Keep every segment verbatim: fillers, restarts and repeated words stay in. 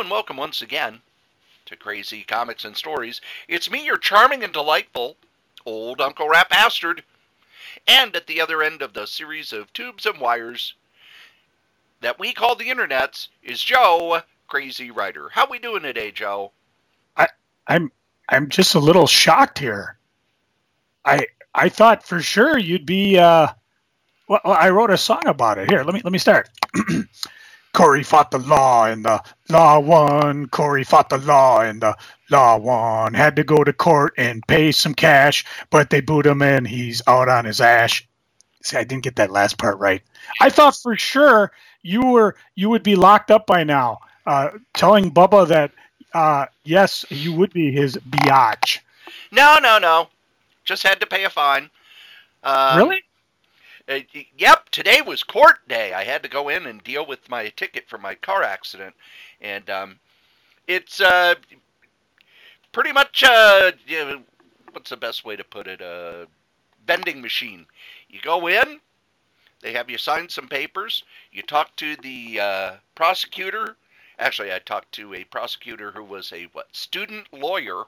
and welcome once again to Crazy Comics and Stories. It's me, your charming and delightful old Uncle Rat Bastard. And at the other end of the series of tubes and wires that we call the internets is Joe, Crazy Writer. How we doing today, Joe? I, I'm I'm just a little shocked here. I I thought for sure you'd be. Uh, well, I wrote a song about it. Here, let me let me start. Corey fought the law and the law won. Corey fought the law and the law won. Had to go to court and pay some cash, but they boot him in. He's out on his ash. See, I didn't get that last part right. I thought for sure you were you would be locked up by now, uh, telling Bubba that uh, yes, you would be his biatch. No, no, no. Just had to pay a fine. Um, really? Uh, yep, today was court day. I had to go in and deal with my ticket for my car accident. And um, it's uh, pretty much, uh, you know, what's the best way to put it? A uh, vending machine. You go in, they have you sign some papers. You talk to the uh, prosecutor. Actually, I talked to a prosecutor who was a what student lawyer.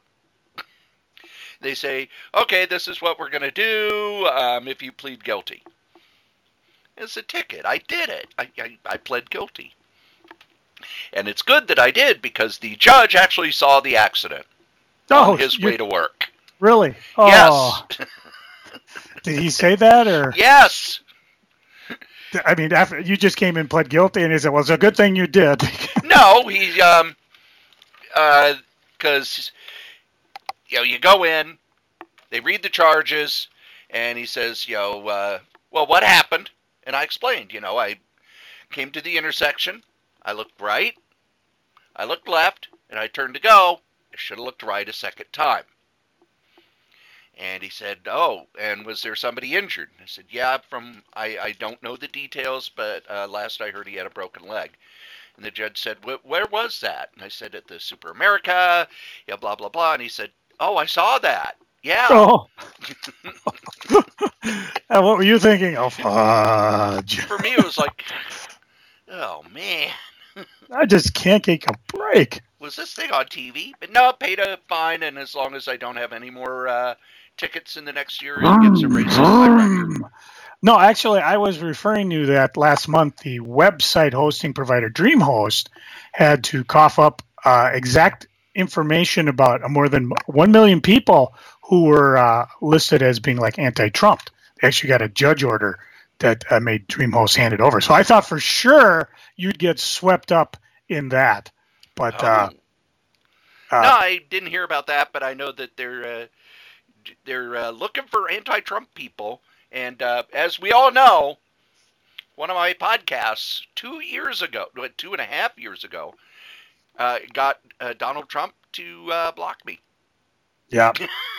They say, okay, this is what we're going to do um, if you plead guilty. It's a ticket. I did it. I, I, I pled guilty. And it's good that I did because the judge actually saw the accident oh, on his way to work. Really? Oh. Yes. Did he say that? Or yes. I mean, after you just came and pled guilty, and he said, well, it's a good thing you did. No, he, um, uh, because, you know, you go in, they read the charges, and he says, you know, uh, well, what happened? And I explained, you know, I came to the intersection, I looked right, I looked left, and I turned to go. I should have looked right a second time. And he said, oh, and was there somebody injured? I said, yeah, from, I, I don't know the details, but uh, last I heard he had a broken leg. And the judge said, where was that? And I said, at the Super America, yeah, blah, blah, blah. And he said, oh, I saw that. Yeah. Oh. And what were you thinking? Oh, fudge. For me, it was like, oh, man. I just can't take a break. Was this thing on T V? But no, paid a fine, and as long as I don't have any more uh, tickets in the next year, it gets erased on my record. No, actually, I was referring to that last month. The website hosting provider DreamHost had to cough up uh, exact information about more than one million people who were uh, listed as being like anti-Trump. They actually got a judge order that uh, made DreamHost hand it over. So I thought for sure you'd get swept up in that. But oh. uh, uh, no, I didn't hear about that. But I know that they're uh, they're uh, looking for anti-Trump people. And uh, as we all know, one of my podcasts two years ago, two and a half years ago, uh, got uh, Donald Trump to uh, block me. Yeah.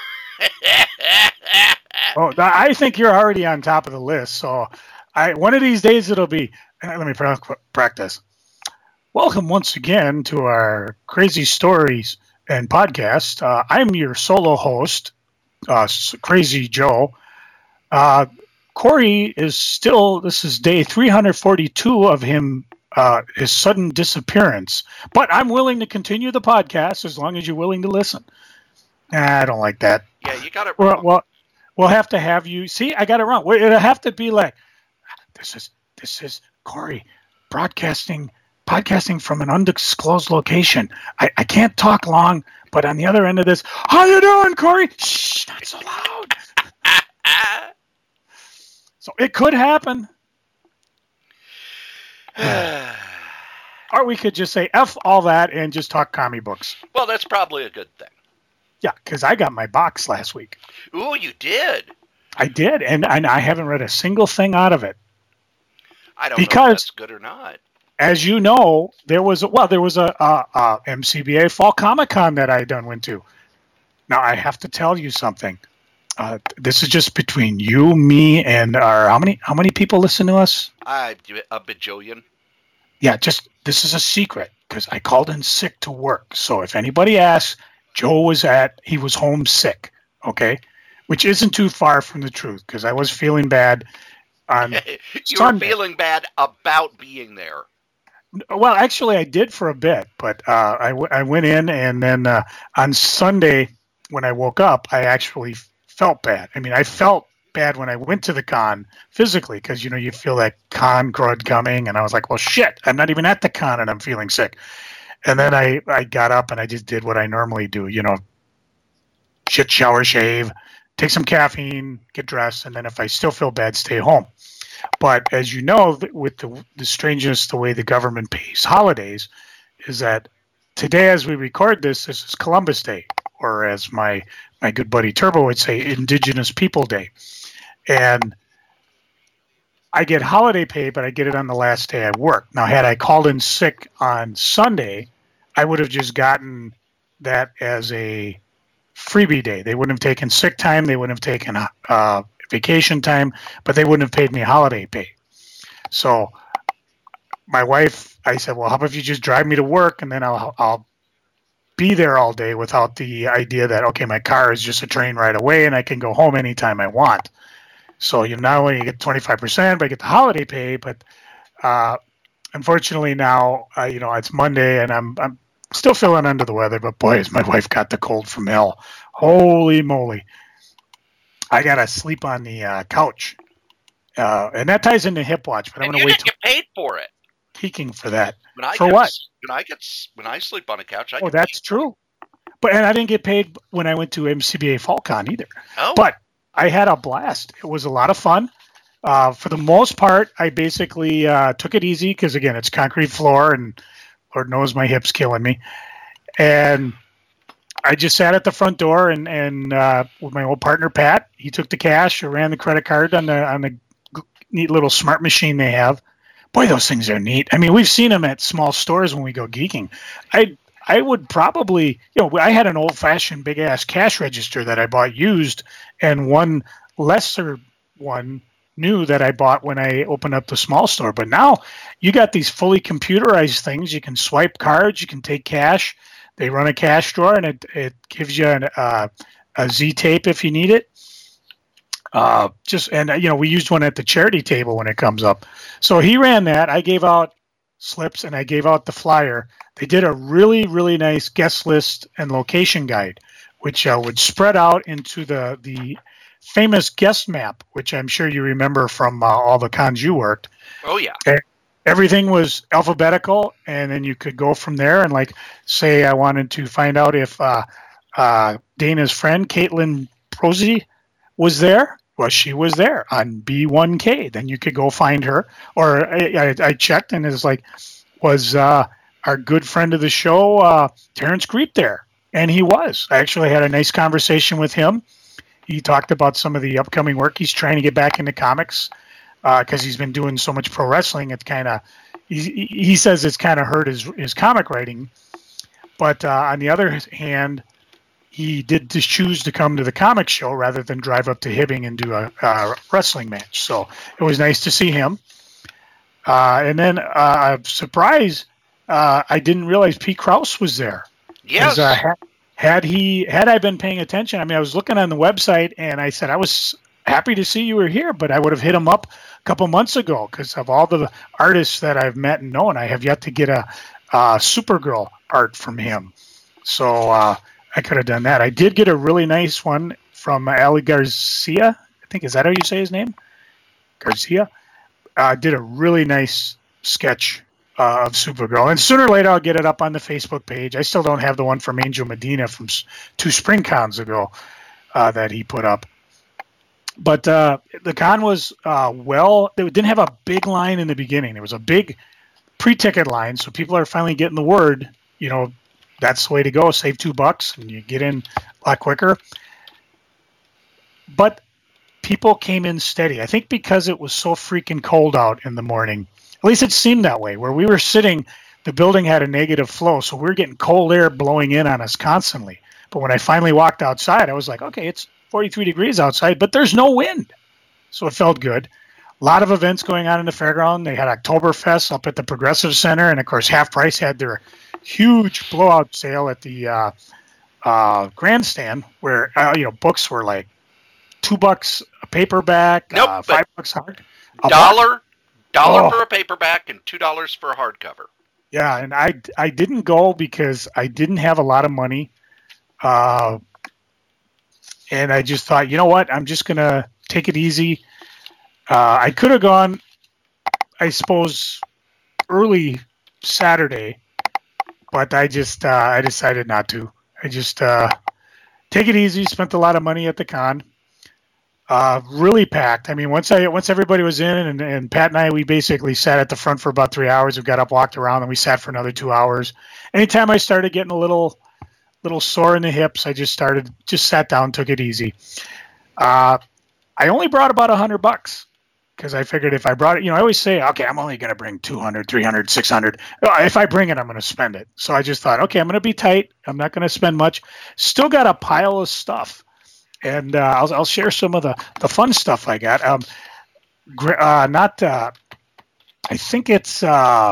Oh, I think you're already on top of the list. So, I one of these days it'll be. Let me practice. Welcome once again to our Crazy Stories and podcast. Uh, I'm your solo host, uh, Crazy Joe. Uh, Corey is still. This is day three hundred forty-two of him. Uh, his sudden disappearance. But I'm willing to continue the podcast as long as you're willing to listen. Nah, I don't like that. Yeah, you got it wrong. Well, well, we'll have to have you. See, I got it wrong. It'll have to be like, this is this is Corey broadcasting, podcasting from an undisclosed location. I, I can't talk long, but on the other end of this, how you doing, Corey? Shh, not so loud. So it could happen. Or we could just say F all that and just talk comic books. Well, that's probably a good thing. Yeah, because I got my box last week. Ooh, you did? I did, and, and I haven't read a single thing out of it. I don't because, know if that's good or not. As you know, there was a, well, there was a, a, a M C B A Fall Comic Con that I done went to. Now I have to tell you something. Uh, this is just between you, me, and our how many how many people listen to us? Uh, a bajillion. Yeah, just this is a secret because I called in sick to work. So if anybody asks, Joe was at he was home sick. Okay, which isn't too far from the truth because I was feeling bad on you Sunday. were feeling bad about being there. Well, actually, I did for a bit, but uh, I, w- I went in, and then uh, on Sunday when I woke up, I actually felt bad. I mean, I felt bad when I went to the con physically because you know you feel that con crud coming, and I was like, well, shit, I'm not even at the con, and I'm feeling sick. And then I I got up and I just did what I normally do, you know, shit, shower, shave, take some caffeine, get dressed, and then if I still feel bad, stay home. But as you know, with the, the strangeness, the way the government pays holidays, is that today, as we record this, this is Columbus Day, or as my my good buddy Turbo would say, Indigenous People Day. And I get holiday pay, but I get it on the last day I work. Now, had I called in sick on Sunday, I would have just gotten that as a freebie day. They wouldn't have taken sick time. They wouldn't have taken uh, vacation time, but they wouldn't have paid me holiday pay. So my wife, I said, well, how about if you just drive me to work and then I'll, I'll be there all day without the idea that, okay, my car is just a train right away and I can go home anytime I want. So you not only get twenty-five percent, but I get the holiday pay. But uh, unfortunately now, uh, you know, it's Monday and I'm I'm still feeling under the weather. But boy, has my wife got the cold from hell. Holy moly! I gotta sleep on the uh, couch, uh, and that ties into hip watch. But I'm And gonna you wait didn't till get paid for it. peaking for that. When I For get, what? When I get when I sleep on a couch, I Oh, get that's paid. true. But and I didn't get paid when I went to M C B A FallCon either. Oh, But I had a blast. It was a lot of fun. Uh, for the most part, I basically uh, took it easy because, again, it's concrete floor and Lord knows my hip's killing me. And I just sat at the front door and, and uh, with my old partner, Pat, he took the cash, I ran the credit card on the, on the neat little smart machine they have. Boy, those things are neat. I mean, we've seen them at small stores when we go geeking. I I would probably, you know, I had an old-fashioned big-ass cash register that I bought used and one lesser one new that I bought when I opened up the small store. But now you got these fully computerized things. You can swipe cards. You can take cash. They run a cash drawer, and it, it gives you an, uh, a Z-tape if you need it. Uh, just and you know we used one at the charity table when it comes up. So he ran that. I gave out slips and I gave out the flyer. They did a really really nice guest list and location guide, which uh, would spread out into the the famous guest map, which I'm sure you remember from uh, all the cons you worked. oh yeah. And everything was alphabetical, and then you could go from there. And like, say, I wanted to find out if uh, uh, Dana's friend Caitlin Prosy was there. Well, she was there on B one K. Then you could go find her. Or I, I, I checked, and it's like, was uh, our good friend of the show, uh, Terrence Creep, there? And he was. I actually had a nice conversation with him. He talked about some of the upcoming work. He's trying to get back into comics because uh, he's been doing so much pro wrestling. It's kind of, he, he says it's kind of hurt his, his comic writing. But uh, on the other hand, he did just choose to come to the comic show rather than drive up to Hibbing and do a, a wrestling match. So it was nice to see him. Uh, and then, uh, surprise, uh, I didn't realize Pete Krause was there. Yes. Uh, had, had he had I been paying attention, I mean, I was looking on the website and I said I was happy to see you were here, but I would have hit him up a couple months ago because of all the artists that I've met and known, I have yet to get a, a Supergirl art from him. So, uh, I could have done that. I did get a really nice one from Ali Garcia. I think, is that how you say his name? Garcia. Uh, did a really nice sketch uh, of Supergirl. And sooner or later, I'll get it up on the Facebook page. I still don't have the one from Angel Medina from two spring cons ago uh, that he put up. But uh, the con was uh, well, it didn't have a big line in the beginning. There was a big pre-ticket line, so people are finally getting the word, you know, that's the way to go. Save two bucks and you get in a lot quicker. But people came in steady. I think because it was so freaking cold out in the morning. At least it seemed that way. Where we were sitting, the building had a negative flow, so we were getting cold air blowing in on us constantly. But when I finally walked outside, I was like, okay, it's forty-three degrees outside, but there's no wind. So it felt good. A lot of events going on in the fairground. They had Oktoberfest up at the Progressive Center, and of course, Half Price had their huge blowout sale at the uh, uh, grandstand, where uh, you know books were like two bucks a paperback, Nope, uh, five bucks hard, dollar, dollar oh. for a paperback, and two dollars for a hardcover. Yeah, and I I didn't go because I didn't have a lot of money, uh, and I just thought, you know what, I'm just gonna take it easy. Uh, I could have gone, I suppose, early Saturday, but I just uh, I decided not to. I just uh, take it easy. Spent a lot of money at the con. Uh, really packed. I mean, once I once everybody was in, and, and Pat and I, we basically sat at the front for about three hours. We got up, walked around, and we sat for another two hours. Anytime I started getting a little little sore in the hips, I just started just sat down, took it easy. Uh, I only brought about a hundred bucks because I figured if I brought it, you know, I always say, okay, I'm only going to bring two hundred, three hundred, six hundred. If I bring it, I'm going to spend it. So I just thought, okay, I'm going to be tight. I'm not going to spend much. Still got a pile of stuff. And uh, I'll, I'll share some of the, the fun stuff I got. Um, uh, not, uh, I think it's uh,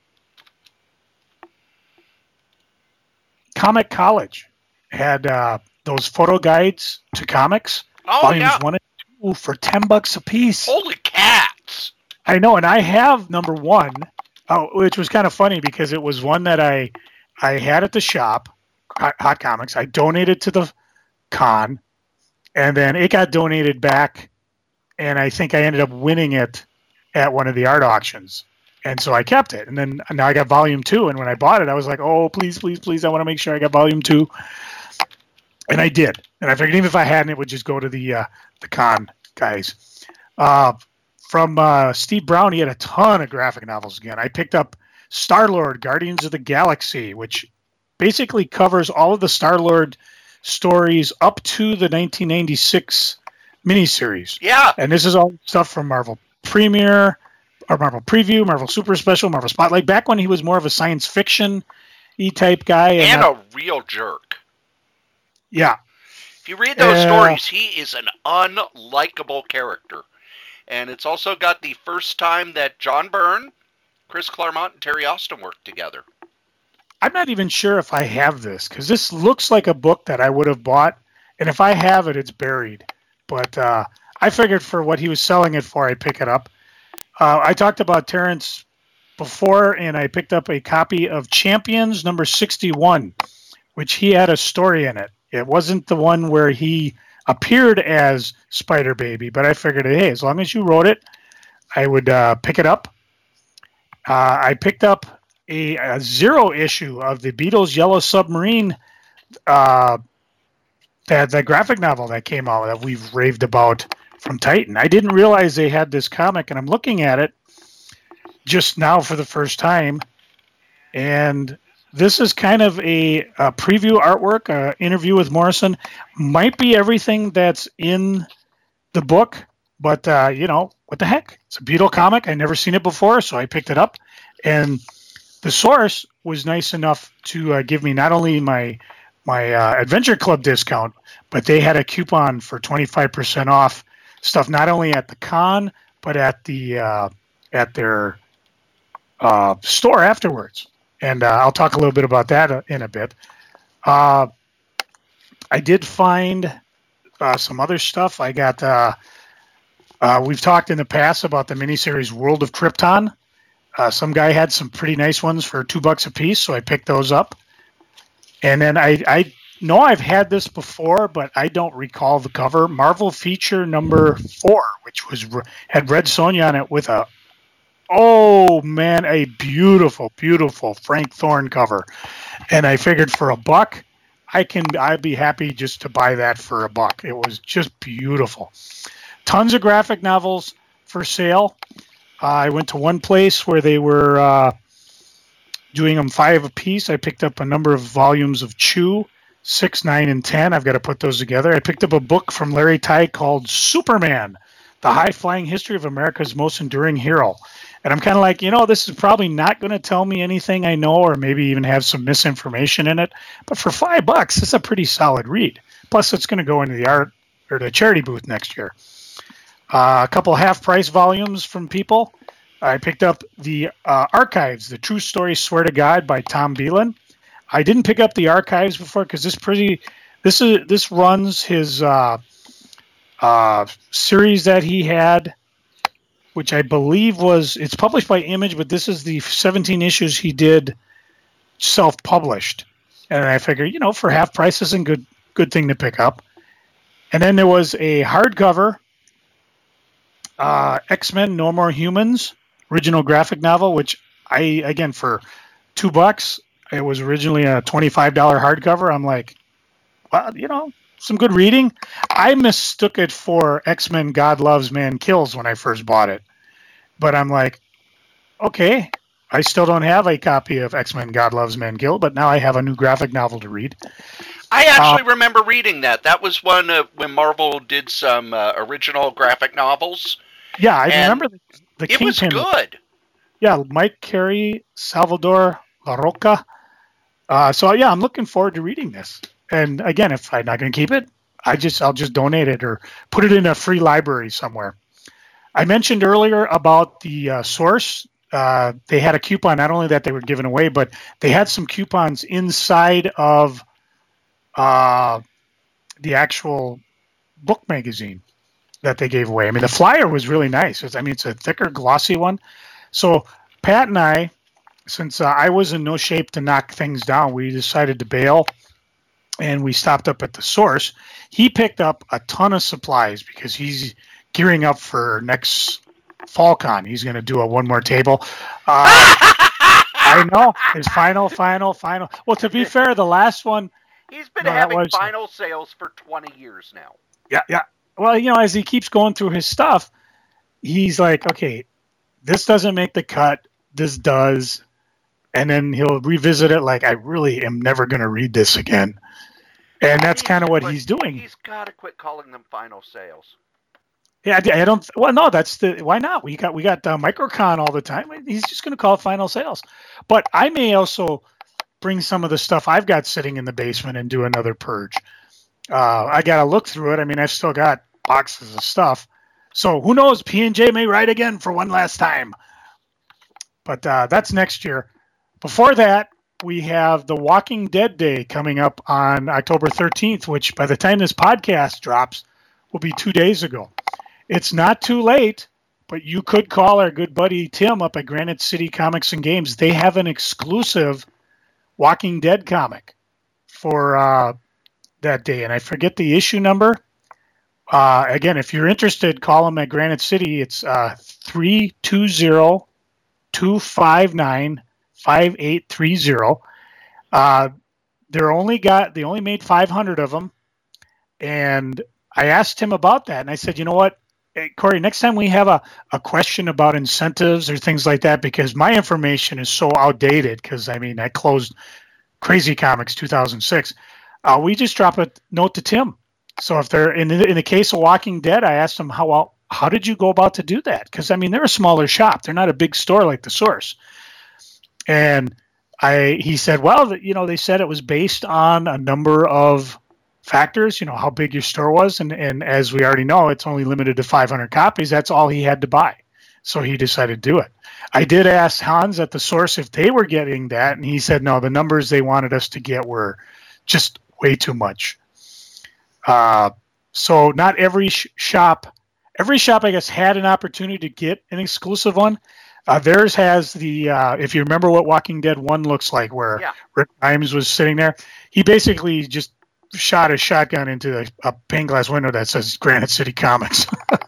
Comic College had uh, those photo guides to comics, Oh, volumes yeah. one and two for ten bucks a piece. Holy cats! I know, and I have number one, uh, which was kind of funny because it was one that I I had at the shop, Hot, Hot Comics. I donated to the con. And then it got donated back, and I think I ended up winning it at one of the art auctions. And so I kept it. And then now I got volume two. And when I bought it, I was like, oh, please, please, please, I want to make sure I got volume two. And I did. And I figured even if I hadn't, it would just go to the uh, the con guys. Uh, from uh, Steve Brown, he had a ton of graphic novels again. I picked up Star-Lord, Guardians of the Galaxy, which basically covers all of the Star-Lord stories up to the nineteen ninety-six miniseries. Yeah. And this is all stuff from Marvel Premiere, or Marvel Preview, Marvel Super Special, Marvel Spotlight, back when he was more of a science fiction E-type guy. And, and not, a real jerk. Yeah. If you read those uh, stories, he is an unlikable character. And it's also got the first time that John Byrne, Chris Claremont, and Terry Austin worked together. I'm not even sure if I have this, because this looks like a book that I would have bought, and if I have it, it's buried. But uh, I figured for what he was selling it for, I'd pick it up. Uh, I talked about Terrence before, and I picked up a copy of Champions number sixty-one, which he had a story in it. It wasn't the one where he appeared as Spider Baby, but I figured, hey, as long as you wrote it, I would uh, pick it up. Uh, I picked up A, a zero issue of the Beatles' Yellow Submarine, uh, that the graphic novel that came out that we've raved about from Titan. I didn't realize they had this comic, and I'm looking at it just now for the first time. And this is kind of a, a preview artwork, an interview with Morrison. Might be everything that's in the book, but, uh, you know, what the heck? It's a Beetle comic. I've never seen it before, so I picked it up. And the source was nice enough to uh, give me not only my my uh, Adventure Club discount, but they had a coupon for twenty-five percent off stuff not only at the con, but at the uh, at their uh, store afterwards. And uh, I'll talk a little bit about that in a bit. Uh, I did find uh, some other stuff. I got, uh, uh, we've talked in the past about the miniseries World of Krypton. Uh, some guy had some pretty nice ones for two bucks a piece, so I picked those up. And then I, I know I've had this before, but I don't recall the cover. Marvel Feature number four, which was had Red Sonja on it with a, oh man, a beautiful, beautiful Frank Thorne cover. And I figured for a buck, I can, I'd be happy just to buy that for a buck. It was just beautiful. Tons of graphic novels for sale. Uh, I went to one place where they were uh, doing them five a piece. I picked up a number of volumes of Chew, six, nine, and ten. I've got to put those together. I picked up a book from Larry Tye called Superman, The High-Flying History of America's Most Enduring Hero. And I'm kind of like, you know, this is probably not going to tell me anything I know or maybe even have some misinformation in it. But for five bucks, it's a pretty solid read. Plus, it's going to go into the art or the charity booth next year. Uh, a couple half-price volumes from people. I picked up the uh, Archives, The True Story, Swear to God by Tom Beelan. I didn't pick up the Archives before because this pretty this is this runs his uh, uh, series that he had which I believe was, it's published by Image, but this is the seventeen issues he did self-published. And I figured, you know, for half price, this is a good, good thing to pick up. And then there was a hardcover, uh, X-Men No More Humans, original graphic novel, which I, again, for two bucks, it was originally a twenty-five dollars hardcover. I'm like, well, you know, some good reading. I mistook it for X-Men God Loves, Man Kills when I first bought it. But I'm like, okay, I still don't have a copy of X-Men God Loves, Man Kills, but now I have a new graphic novel to read. I actually uh, remember reading that. That was one uh, when Marvel did some uh, original graphic novels. Yeah, I remember the, the It was Kingpin. good. Yeah, Mike Carey, Salvador LaRocca. Uh, so yeah, I'm looking forward to reading this. And again, if I'm not going to keep it, I just I'll just donate it or put it in a free library somewhere. I mentioned earlier about the uh, Source. Uh, they had a coupon. Not only that they were giving away, but they had some coupons inside of uh, the actual book magazine that they gave away. I mean, the flyer was really nice. It's, I mean, it's a thicker, glossy one. So Pat and I, since uh, I was in no shape to knock things down, we decided to bail, and we stopped up at the Source. He picked up a ton of supplies because he's gearing up for next FallCon. He's going to do a one more table. Uh, I know. His final, final, final. Well, to be fair, the last one... He's been no, having was, final sales for twenty years now. Yeah, yeah. Well, you know, as he keeps going through his stuff, he's like, okay, this doesn't make the cut. This does. And then he'll revisit it like, I really am never going to read this again. And that's kind of what he's doing. He's got to quit calling them final sales. Yeah, I don't. Well, no, that's the. Why not? We got we got uh, Microcon all the time. He's just going to call it final sales. But I may also bring some of the stuff I've got sitting in the basement and do another purge. Uh, I got to look through it. I mean, I've still got boxes of stuff. So who knows? P and J may write again for one last time. But uh, that's next year. Before that, we have the Walking Dead Day coming up on October thirteenth, which by the time this podcast drops will be two days ago. It's not too late, but you could call our good buddy Tim up at Granite City Comics and Games. They have an exclusive Walking Dead comic for uh, that day, and I forget the issue number. Uh, again, if you're interested, call them at Granite City. It's uh, three two zero, two five nine, five eight three zero. Uh, they're only got they only made five hundred of them, and I asked him about that, and I said, you know what, hey, Corey, next time we have a, a question about incentives or things like that, because my information is so outdated, because I mean I closed Crazy Comics two thousand six. Uh, we just drop a note to Tim. So if they're in the, in the case of Walking Dead, I asked them how well, how did you go about to do that? Because I mean they're a smaller shop; they're not a big store like the Source. And I he said, well, you know, they said it was based on a number of factors, you know, how big your store was. And, and as we already know, it's only limited to five hundred copies. That's all he had to buy. So he decided to do it. I did ask Hans at the Source if they were getting that. And he said, no, the numbers they wanted us to get were just way too much. Uh, so not every sh- shop, every shop, I guess, had an opportunity to get an exclusive one. Uh, theirs has the, uh, if you remember what Walking Dead one looks like, where yeah. Rick Grimes was sitting there, he basically just shot a shotgun into a, a pane glass window that says Granite City Comics.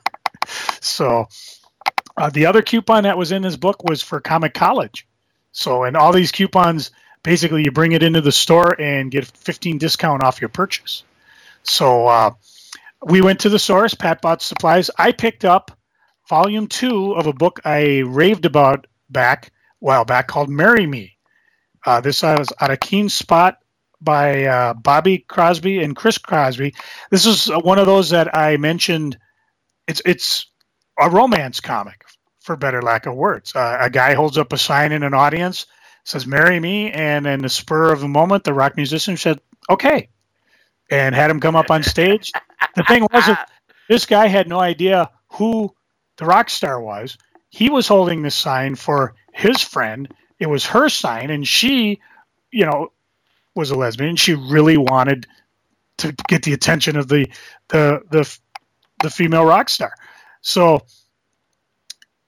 So uh, the other coupon that was in this book was for Comic College. So, and all these coupons, basically you bring it into the store and get fifteen discount off your purchase. So uh, we went to the Source. Pat bought supplies. I picked up volume two of a book I raved about back a while back called Marry Me. Uh, this was out of Keen Spot by uh, Bobby Crosby and Chris Crosby. This is one of those that I mentioned. It's it's a romance comic, for better lack of words. Uh, a guy holds up a sign in an audience, says "Marry me," and in the spur of the moment, the rock musician said, "Okay," and had him come up on stage. The thing was that this guy had no idea who the rock star was. He was holding this sign for his friend. It was her sign, and she, you know, was a lesbian. She really wanted to get the attention of the the the, the female rock star. So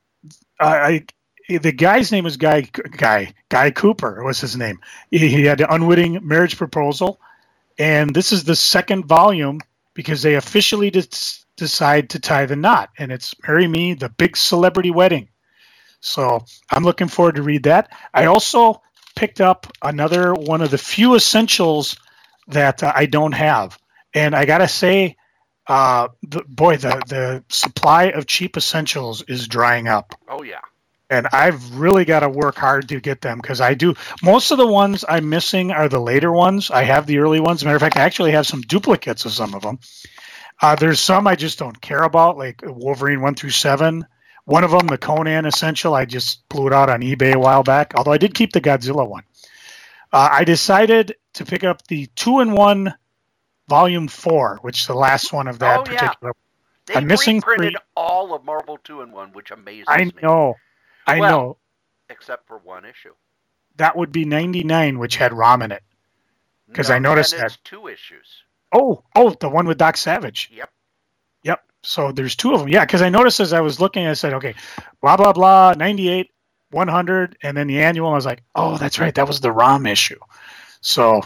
I, the guy's name was Guy Guy Guy Cooper was his name. He, he had an unwitting marriage proposal, and this is the second volume because they officially dis- decide to tie the knot, and it's Marry Me, the big celebrity wedding. So I'm looking forward to read that. I also picked up another one of the few essentials that uh, I don't have, and I gotta say, uh, the, boy, the the supply of cheap essentials is drying up. Oh yeah. And I've really got to work hard to get them because I do. Most of the ones I'm missing are the later ones. I have the early ones. As a matter of fact, I actually have some duplicates of some of them. Uh, there's some I just don't care about, like Wolverine one through seven. One of them, the Conan Essential, I just blew it out on eBay a while back, although I did keep the Godzilla one. Uh, I decided to pick up the two-in-one Volume four, which is the last one of that oh, particular. Yeah. They I'm missing reprinted three. all of Marvel two-in-one, which amazes I me. know. I well, know. Except for one issue. That would be ninety-nine, which had Rom in it. Because no, I noticed and that. It's two issues. Oh, oh, the one with Doc Savage. Yep. Yep. So there's two of them. Yeah, because I noticed as I was looking, I said, okay, blah, blah, blah, ninety-eight, one hundred, and then the annual. I was like, oh, that's right. That was the Rom issue. So,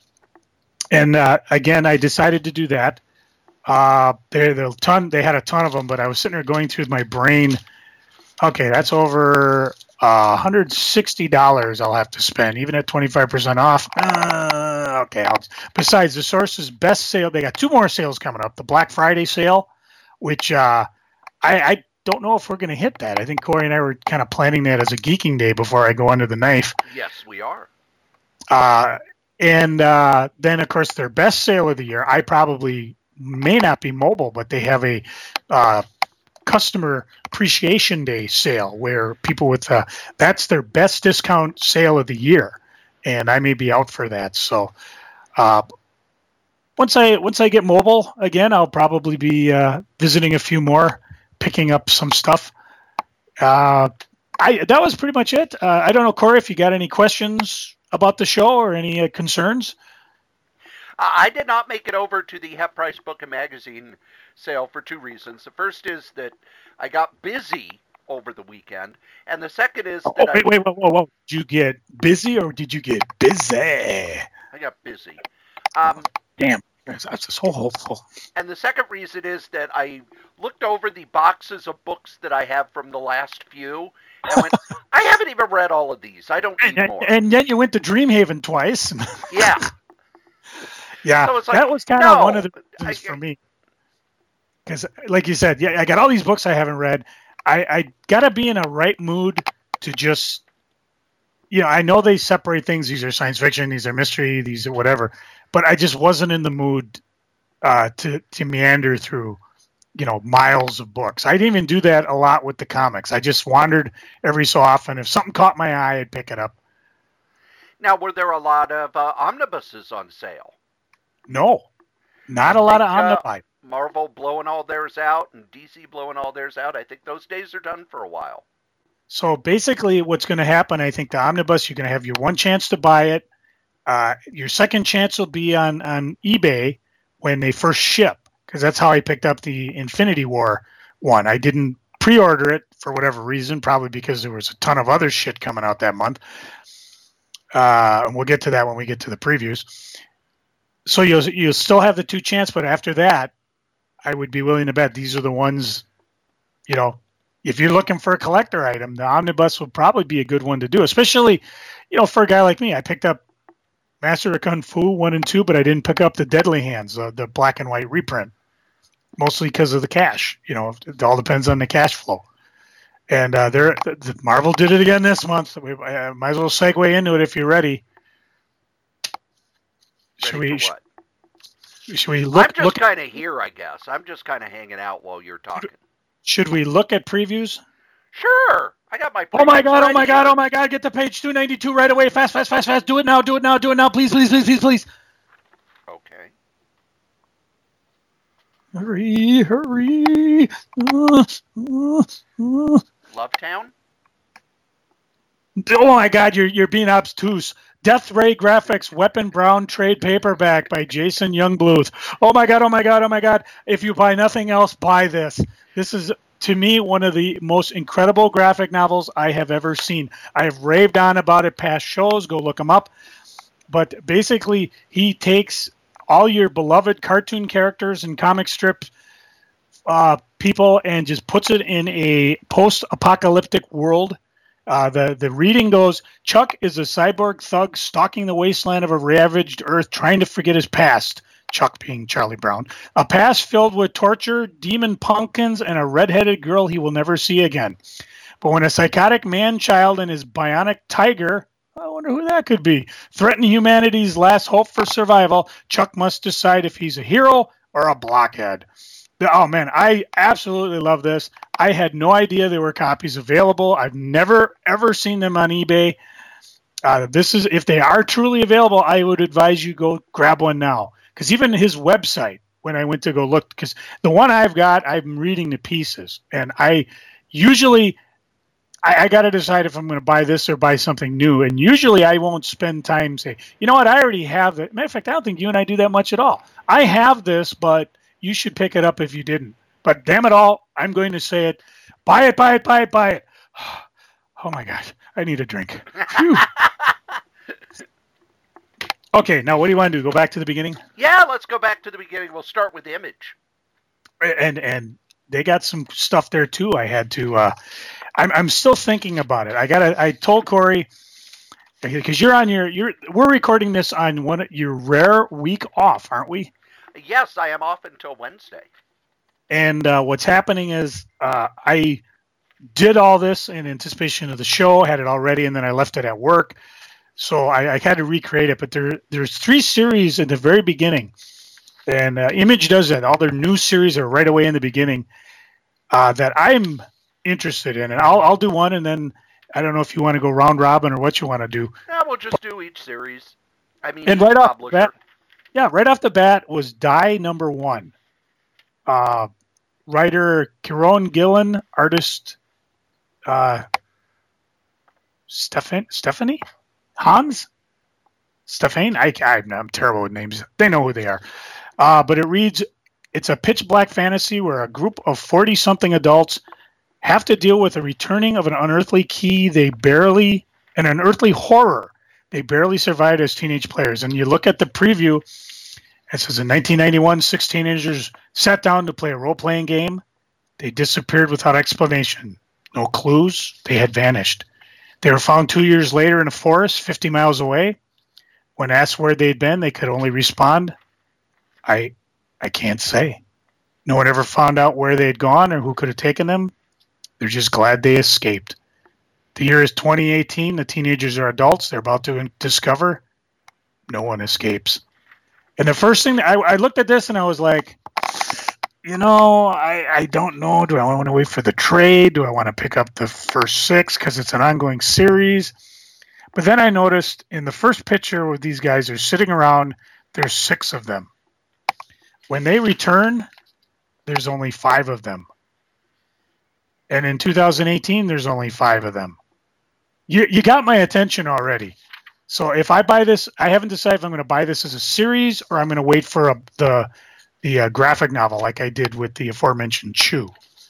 and uh, again, I decided to do that. Uh, they, they, ton, they had a ton of them, but I was sitting there going through my brain. Okay, that's over uh, one hundred sixty dollars I'll have to spend, even at twenty-five percent off. Uh, okay. I'll, besides, the Source's best sale, they got two more sales coming up. The Black Friday sale, which uh, I, I don't know if we're going to hit that. I think Corey and I were kind of planning that as a geeking day before I go under the knife. Yes, we are. Uh, and uh, then, of course, their best sale of the year, I probably may not be mobile, but they have a uh, customer appreciation day sale where people with uh, that's their best discount sale of the year, and I may be out for that. So uh, once I once I get mobile again, I'll probably be uh, visiting a few more, picking up some stuff. Uh, I that was pretty much it. Uh, I don't know, Corey, if you got any questions about the show or any uh, concerns. I did not make it over to the Half Price Book and Magazine sale for two reasons. The first is that I got busy over the weekend, and the second is Oh, that wait, I, wait, whoa, whoa, whoa. Did you get busy or did you get busy? I got busy. Um, Damn, that's just so hopeful. and the second reason is that I looked over the boxes of books that I have from the last few, and went, I haven't even read all of these. I don't need And, more. and then you went to Dreamhaven twice. Yeah. Yeah, So it's like, that was kind no, of one of the reasons I- for me. Because, like you said, yeah, I got all these books I haven't read. I, I got to be in a right mood to just, you know, I know they separate things. These are science fiction, these are mystery, these are whatever. But I just wasn't in the mood uh, to, to meander through, you know, miles of books. I didn't even do that a lot with the comics. I just wandered every so often. If something caught my eye, I'd pick it up. Now, were there a lot of uh, omnibuses on sale? No, not I a lot of think, uh, omnibus. Marvel blowing all theirs out and D C blowing all theirs out. I think those days are done for a while. So basically what's going to happen, I think the omnibus, you're going to have your one chance to buy it. Uh, your second chance will be on, on eBay when they first ship, because that's how I picked up the Infinity War one. I didn't pre-order it for whatever reason, probably because there was a ton of other shit coming out that month. Uh, and we'll get to that when we get to the previews. So you'll, you'll still have the two chance, but after that, I would be willing to bet these are the ones, you know, if you're looking for a collector item, the omnibus would probably be a good one to do, especially, you know, for a guy like me. I picked up Master of Kung Fu one and two, but I didn't pick up the Deadly Hands, uh, the black and white reprint, mostly because of the cash. You know, it all depends on the cash flow. And uh, there, the, the Marvel did it again this month. We uh, might as well segue into it if you're ready. Should Ready we? for what? Should we look? I'm just look kind of here, I guess. I'm just kind of hanging out while you're talking. Should we look at previews? Sure. I got my. Oh my god! Oh right my god! here. Oh my god! Get to page two ninety-two right away! Fast, fast, fast, fast! Do it now! Do it now! Do it now! Please, please, please, please, please! Okay. Hurry! Hurry! Uh, uh, uh. Lovetown. Oh my god! You're you're being obtuse. Death Ray Graphics Weapon Brown trade paperback by Jason Youngbluth. Oh my god! Oh my god! Oh my god! If you buy nothing else, buy this. This is to me, one of the most incredible graphic novels I have ever seen. I have raved on about it past shows. Go look them up. But basically, he takes all your beloved cartoon characters and comic strip uh, people and just puts it in a post-apocalyptic world. Uh, the, the reading goes, Chuck is a cyborg thug stalking the wasteland of a ravaged Earth, trying to forget his past. Chuck being Charlie Brown. A past filled with torture, demon pumpkins, and a redheaded girl he will never see again. But when a psychotic man-child and his bionic tiger, I wonder who that could be, threaten humanity's last hope for survival, Chuck must decide if he's a hero or a blockhead. Oh, man, I absolutely love this. I had no idea there were copies available. I've never, ever seen them on eBay. Uh, this is if they are truly available, I would advise you go grab one now. Because even his website, when I went to go look, because the one I've got, I'm reading to pieces. And I usually, I, I got to decide if I'm going to buy this or buy something new. And usually I won't spend time saying, you know what, I already have that. Matter of fact, I don't think you and I do that much at all. I have this, but you should pick it up if you didn't. But damn it all, I'm going to say it. Buy it, buy it, buy it, buy it. Oh my gosh, I need a drink. Phew. Okay, now what do you want to do? Go back to the beginning? Yeah, let's go back to the beginning. We'll start with Image. And and they got some stuff there too. I had to. Uh, I'm I'm still thinking about it. I got. I told Corey because you're on your. You're we're recording this on one your rare week off, aren't we? Yes, I am off until Wednesday. And uh, what's happening is uh, I did all this in anticipation of the show. Had it all ready, and then I left it at work. So I, I had to recreate it, but there there's three series in the very beginning, and uh, Image does that. All their new series are right away in the beginning uh, that I'm interested in, and I'll I'll do one, and then I don't know if you want to go round robin or what you want to do. Yeah, we'll just do each series. I mean, and right off the bat, yeah, right off the bat was Die number one. Uh, writer Kieron Gillen, artist uh, Stephan Stephanie. Hans? Stefan? I, I, I'm terrible with names. They know who they are. Uh, but it reads, it's a pitch black fantasy where a group of forty-something adults have to deal with a returning of an unearthly key they barely, an unearthly horror they barely survived as teenage players. And you look at the preview, it says in nineteen ninety-one, six teenagers sat down to play a role-playing game. They disappeared without explanation. No clues. They had vanished. They were found two years later in a forest fifty miles away. When asked where they'd been, they could only respond, I I can't say. No one ever found out where they'd gone or who could have taken them. They're just glad they escaped. The year is twenty eighteen. The teenagers are adults. They're about to discover no one escapes. And the first thing, I, I looked at this and I was like, you know, I, I don't know. Do I want to wait for the trade? Do I want to pick up the first six because it's an ongoing series? But then I noticed in the first picture where these guys are sitting around, there's six of them. When they return, there's only five of them. And in two thousand eighteen, there's only five of them. You you got my attention already. So if I buy this, I haven't decided if I'm going to buy this as a series or I'm going to wait for a, the the uh, graphic novel like I did with the aforementioned Chew.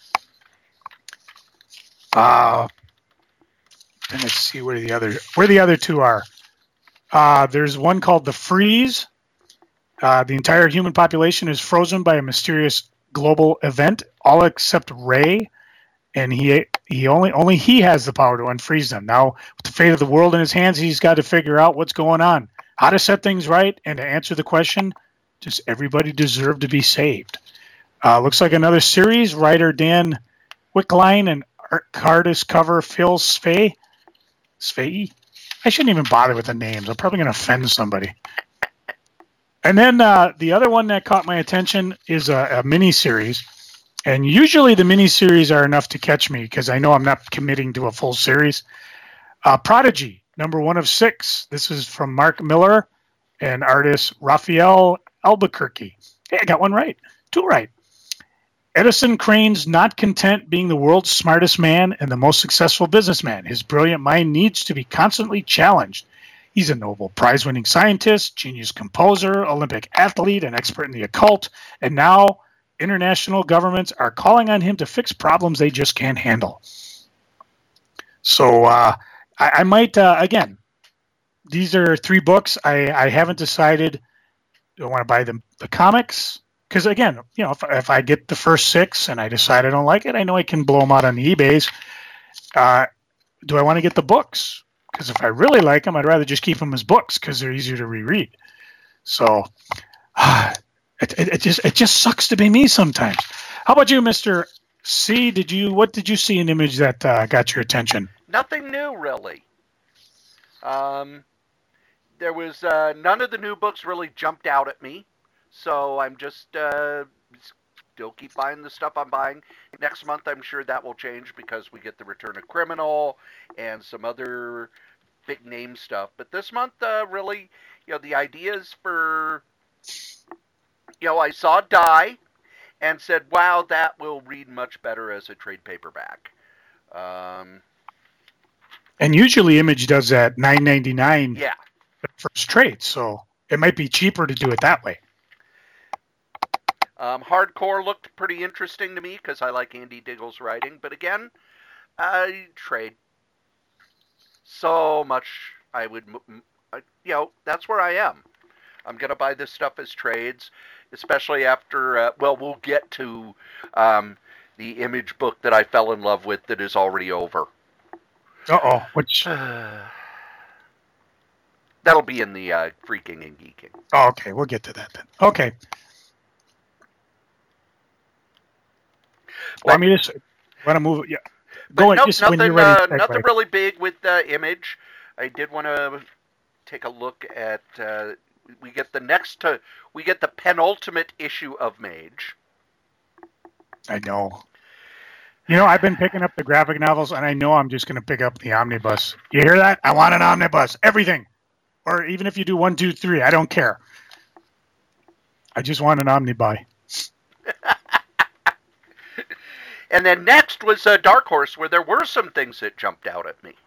Uh, and let's see where the other where the other two are. Uh, there's one called The Freeze. Uh, the entire human population is frozen by a mysterious global event, all except Ray, and he he only only he has the power to unfreeze them. Now, with the fate of the world in his hands, he's got to figure out what's going on, how to set things right, and to answer the question: does everybody deserve to be saved? Uh, looks like another series. Writer Dan Wickline and art, artist cover Phil Svei. Svei? I shouldn't even bother with the names. I'm probably going to offend somebody. And then uh, the other one that caught my attention is a, a mini-series. And usually the mini-series are enough to catch me because I know I'm not committing to a full series. Uh, Prodigy, number one of six. This is from Mark Miller and artist Raphael Albuquerque. Hey, I got one right. Two right. Edison Crane's not content being the world's smartest man and the most successful businessman. His brilliant mind needs to be constantly challenged. He's a Nobel Prize-winning scientist, genius composer, Olympic athlete, an expert in the occult, and now international governments are calling on him to fix problems they just can't handle. So uh, I, I might, uh, again, these are three books. I, I haven't decided, do I want to buy the, the comics? Because, again, you know, if, if I get the first six and I decide I don't like it, I know I can blow them out on the eBays. Uh, do I want to get the books? Because if I really like them, I'd rather just keep them as books because they're easier to reread. So uh, it, it, it just it just sucks to be me sometimes. How about you, Mister C? Did you what did you see an image that uh, got your attention? Nothing new, really. Um, there was uh, none of the new books really jumped out at me, so I'm just uh, still keep buying the stuff I'm buying. Next month, I'm sure that will change because we get the Return of Criminal and some other big name stuff. But this month, uh, really, you know, the ideas for, you know, I saw Die and said, wow, that will read much better as a trade paperback. Um, and usually Image does that nine ninety-nine yeah. first trade, so it might be cheaper to do it that way. Um, Hardcore looked pretty interesting to me because I like Andy Diggle's writing, but again, I trade so much. I would, you know, that's where I am. I'm gonna buy this stuff as trades, especially after. Uh, well, we'll get to um, the Image book that I fell in love with that is already over. Uh oh, which that'll be in the uh, Freaking and Geeking. Oh, okay, we'll get to that then. Okay. Well, Let me just want to move. Yeah, go ahead. Nope, just nothing, when you're ready. Uh, nothing really big with uh, Image. I did want to take a look at. Uh, we get the next. Uh, we get the penultimate issue of Mage. I know. You know, I've been picking up the graphic novels, and I know I'm just going to pick up the omnibus. You hear that? I want an omnibus. Everything. Or even if you do one, two, three, I don't care. I just want an omnibuy. And then next was uh, Dark Horse, where there were some things that jumped out at me.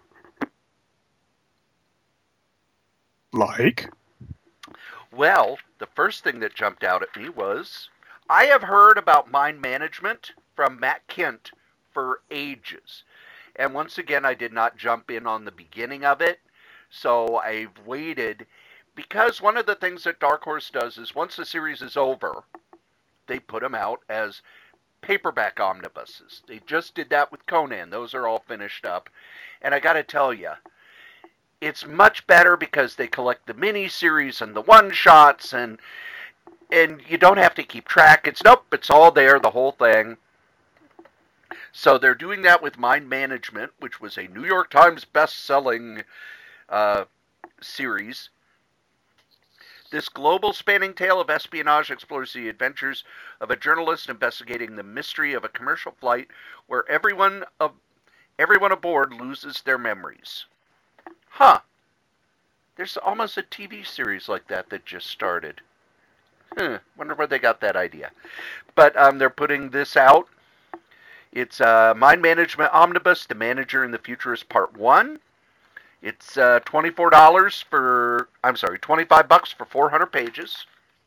Like? Well, the first thing that jumped out at me was, I have heard about mind management from Matt Kindt for ages. And once again, I did not jump in on the beginning of it, so I've waited, because one of the things that Dark Horse does is once the series is over, they put them out as paperback omnibuses. They just did that with Conan. Those are all finished up. And I got to tell you, it's much better because they collect the mini-series and the one-shots, and and you don't have to keep track. It's nope, it's all there, the whole thing. So they're doing that with Mind Management, which was a New York Times best-selling uh, series. This global spanning tale of espionage explores the adventures of a journalist investigating the mystery of a commercial flight where everyone of everyone aboard loses their memories. Huh. There's almost a T V series like that that just started. Huh. Wonder where they got that idea. But um, they're putting this out. It's uh, Mind Management Omnibus, The Manager in the Futurist Part one. It's uh, twenty-four dollars for, I'm sorry, twenty-five bucks for four hundred pages.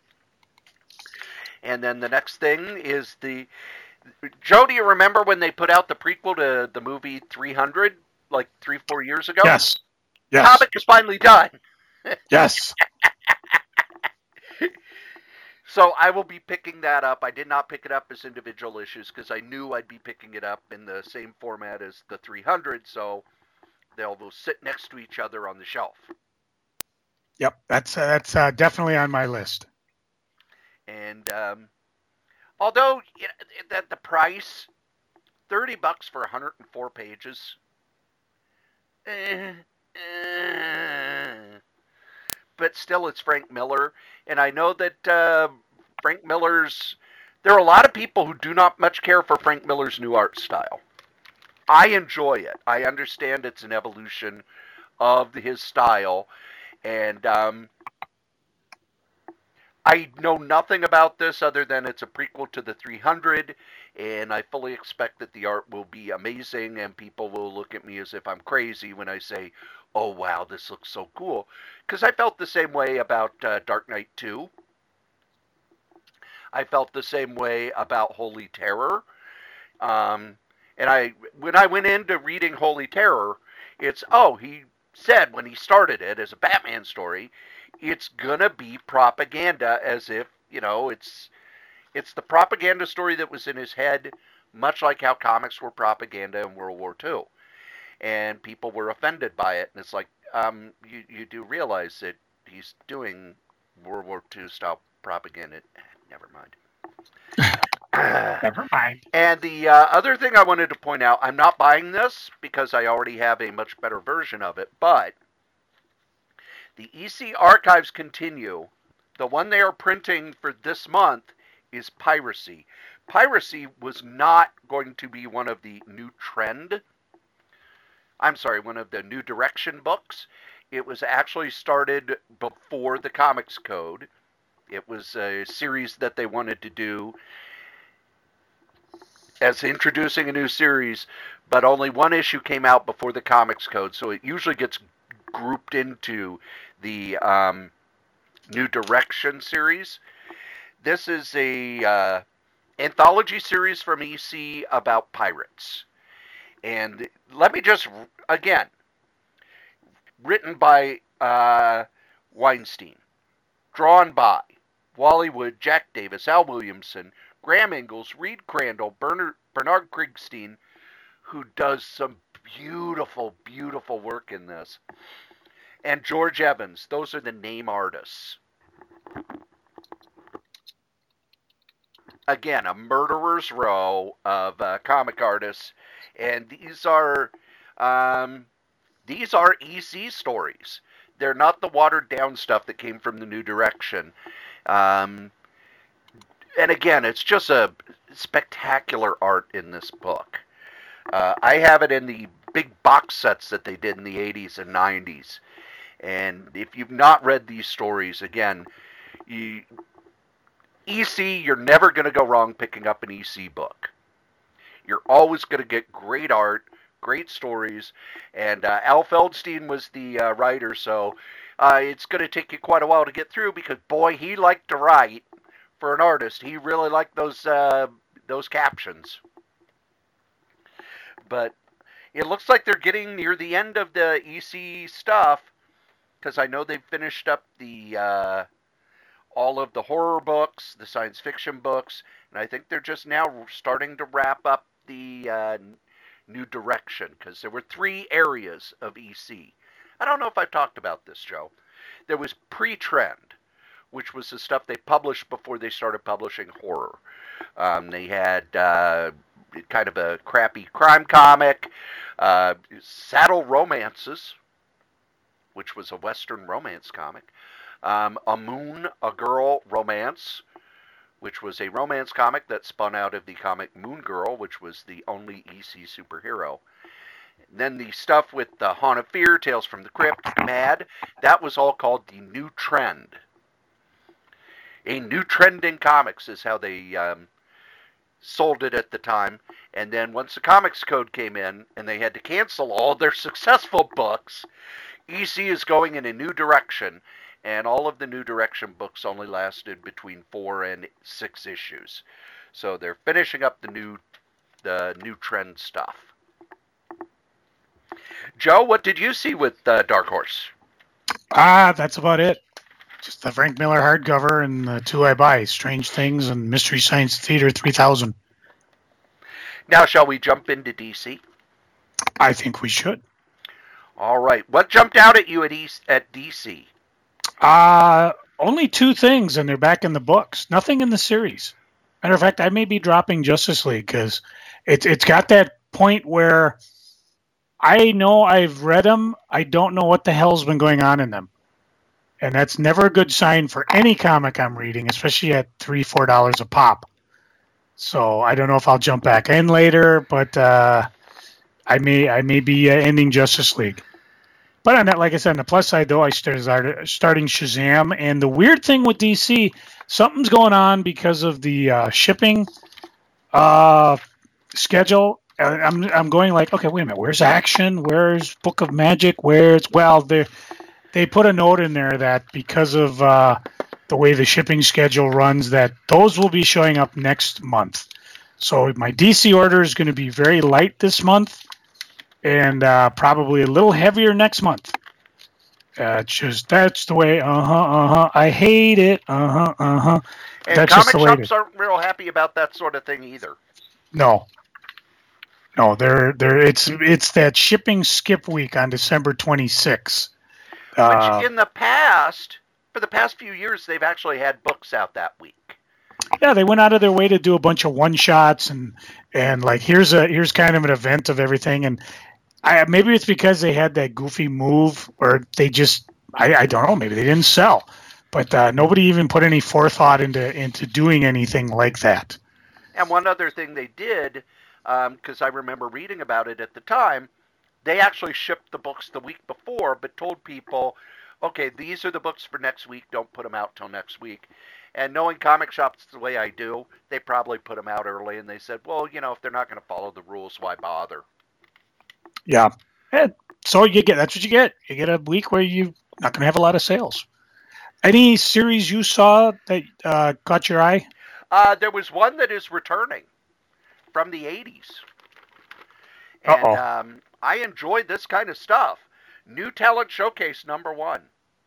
And then the next thing is the, Joe, do you remember when they put out the prequel to the movie three hundred, like three, four years ago? Yes. Yes. The comic is finally done. Yes. So I will be picking that up. I did not pick it up as individual issues because I knew I'd be picking it up in the same format as the three hundred, so they'll, they'll sit next to each other on the shelf. Yep, that's uh, that's uh, definitely on my list. And um, although you know, that the price, thirty bucks for one hundred four pages, eh, eh, but still it's Frank Miller, and I know that uh, Frank Miller's, there are a lot of people who do not much care for Frank Miller's new art style. I enjoy it. I understand it's an evolution of his style, and um, I know nothing about this other than it's a prequel to the three hundred, and I fully expect that the art will be amazing, and people will look at me as if I'm crazy when I say, oh wow, this looks so cool. Because I felt the same way about uh, Dark Knight two. I felt the same way about Holy Terror. Um, and I, when I went into reading Holy Terror, it's, oh, he said when he started it as a Batman story, it's gonna be propaganda, as if, you know, it's it's the propaganda story that was in his head, much like how comics were propaganda in World War Two. And people were offended by it. And it's like, um, you, you do realize that he's doing World War Two style propaganda. Never mind. Never mind. And the uh, other thing I wanted to point out, I'm not buying this because I already have a much better version of it, but the E C archives continue. The one they are printing for this month is Piracy. Piracy was not going to be one of the new trend, I'm sorry, one of the new direction books. It was actually started before the Comics Code. It was a series that they wanted to do as introducing a new series, but only one issue came out before the Comics Code, so it usually gets grouped into the um, New Direction series. This is a uh, anthology series from E C about pirates. And let me just, again, written by uh, Weinstein, drawn by Wally Wood, Jack Davis, Al Williamson, Graham Ingalls, Reed Crandall, Bernard, Bernard Krigstein, who does some beautiful, beautiful work in this, and George Evans. Those are the name artists. Again, a murderer's row of uh, comic artists, and these are um, these are E C stories. They're not the watered down stuff that came from the New Direction. Um, and again, it's just a spectacular art in this book. Uh, I have it in the big box sets that they did in the eighties and nineties. And if you've not read these stories, again, you, E C, you're never going to go wrong picking up an E C book. You're always going to get great art, great stories, and uh, Al Feldstein was the uh, writer, so uh, it's going to take you quite a while to get through because, boy, he liked to write. For an artist, he really liked those uh, those captions. But it looks like they're getting near the end of the E C stuff, because I know they've finished up the uh, all of the horror books, the science fiction books, and I think they're just now starting to wrap up the uh, New Direction, because there were three areas of E C. I don't know if I've talked about this, Joe. There was pre-trend, which was the stuff they published before they started publishing horror. Um, they had uh, kind of a crappy crime comic, uh, Saddle Romances, which was a Western romance comic, um, A Moon, A Girl Romance, which was a romance comic that spun out of the comic Moon Girl, which was the only E C superhero. And then the stuff with the Haunt of Fear, Tales from the Crypt, Mad, that was all called the New Trend. A new trend in comics is how they um, sold it at the time. And then once the Comics Code came in and they had to cancel all their successful books, E C is going in a new direction. And all of the New Direction books only lasted between four and six issues. So they're finishing up the new, the new trend stuff. Joe, what did you see with uh, Dark Horse? Ah, that's about it. Just the Frank Miller hardcover and the two I buy, Strange Things and Mystery Science Theater three thousand. Now, shall we jump into D C? I think we should. All right. What jumped out at you at, East, at D C? Uh, only two things, and they're back in the books. Nothing in the series. Matter of fact, I may be dropping Justice League because it's it's got that point where I know I've read them. I don't know what the hell's been going on in them. And that's never a good sign for any comic I'm reading, especially at three, four dollars a pop. So I don't know if I'll jump back in later, but uh, I may I may be uh, ending Justice League. But on that, like I said, on the plus side, though, I started starting Shazam. And the weird thing with D C, something's going on because of the uh, shipping uh, schedule. I'm I'm going like, okay, wait a minute, where's Action? Where's Book of Magic? Where's well, they they put a note in there that because of uh, the way the shipping schedule runs, that those will be showing up next month. So my D C order is going to be very light this month, and uh, probably a little heavier next month. Uh, just that's the way. Uh huh. Uh huh. I hate it. Uh huh. Uh huh. And That's just comic the way. shops To, aren't real happy about that sort of thing either. no, no. They're they're it's it's that shipping skip week on December twenty-sixth. Which Uh, in the past, for the past few years, they've actually had books out that week. yeah, they went out of their way to do a bunch of one shots and and like here's a here's kind of an event of everything. And I maybe it's because they had that goofy move, or they just I, I don't know, maybe they didn't sell. But uh, nobody even put any forethought into into doing anything like that. And one other thing they did, because um, I remember reading about it at the time, they actually shipped the books the week before, but told people, okay, these are the books for next week. Don't put them out till next week. And knowing comic shops the way I do, they probably put them out early, and they said, well, you know, if they're not going to follow the rules, why bother? Yeah. And so you get that's what you get. You get a week where you're not going to have a lot of sales. Any series you saw that uh, caught your eye? Uh, there was one that is returning from the eighties. And um, I enjoyed this kind of stuff. New Talent Showcase number one.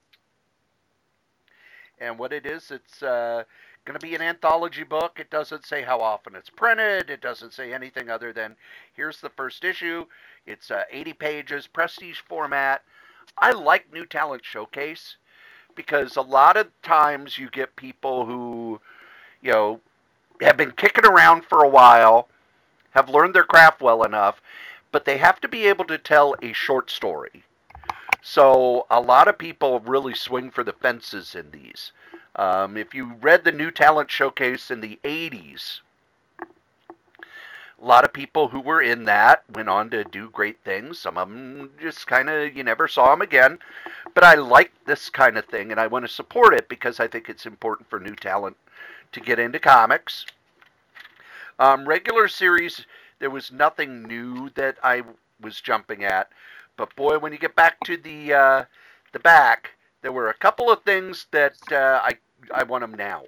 And what it is, it's uh, going to be an anthology book. It doesn't say how often it's printed. It doesn't say anything other than, here's the first issue. It's uh, eighty pages, prestige format. I like New Talent Showcase because a lot of times you get people who, you know, have been kicking around for a while, have learned their craft well enough, but they have to be able to tell a short story. So a lot of people really swing for the fences in these. Um, if you read the New Talent Showcase in the eighties, a lot of people who were in that went on to do great things. Some of them just kind of, you never saw them again. But I like this kind of thing, and I want to support it because I think it's important for new talent to get into comics. Um, regular series, there was nothing new that I was jumping at. But boy, when you get back to the uh, the back, there were a couple of things that uh, I I want them now.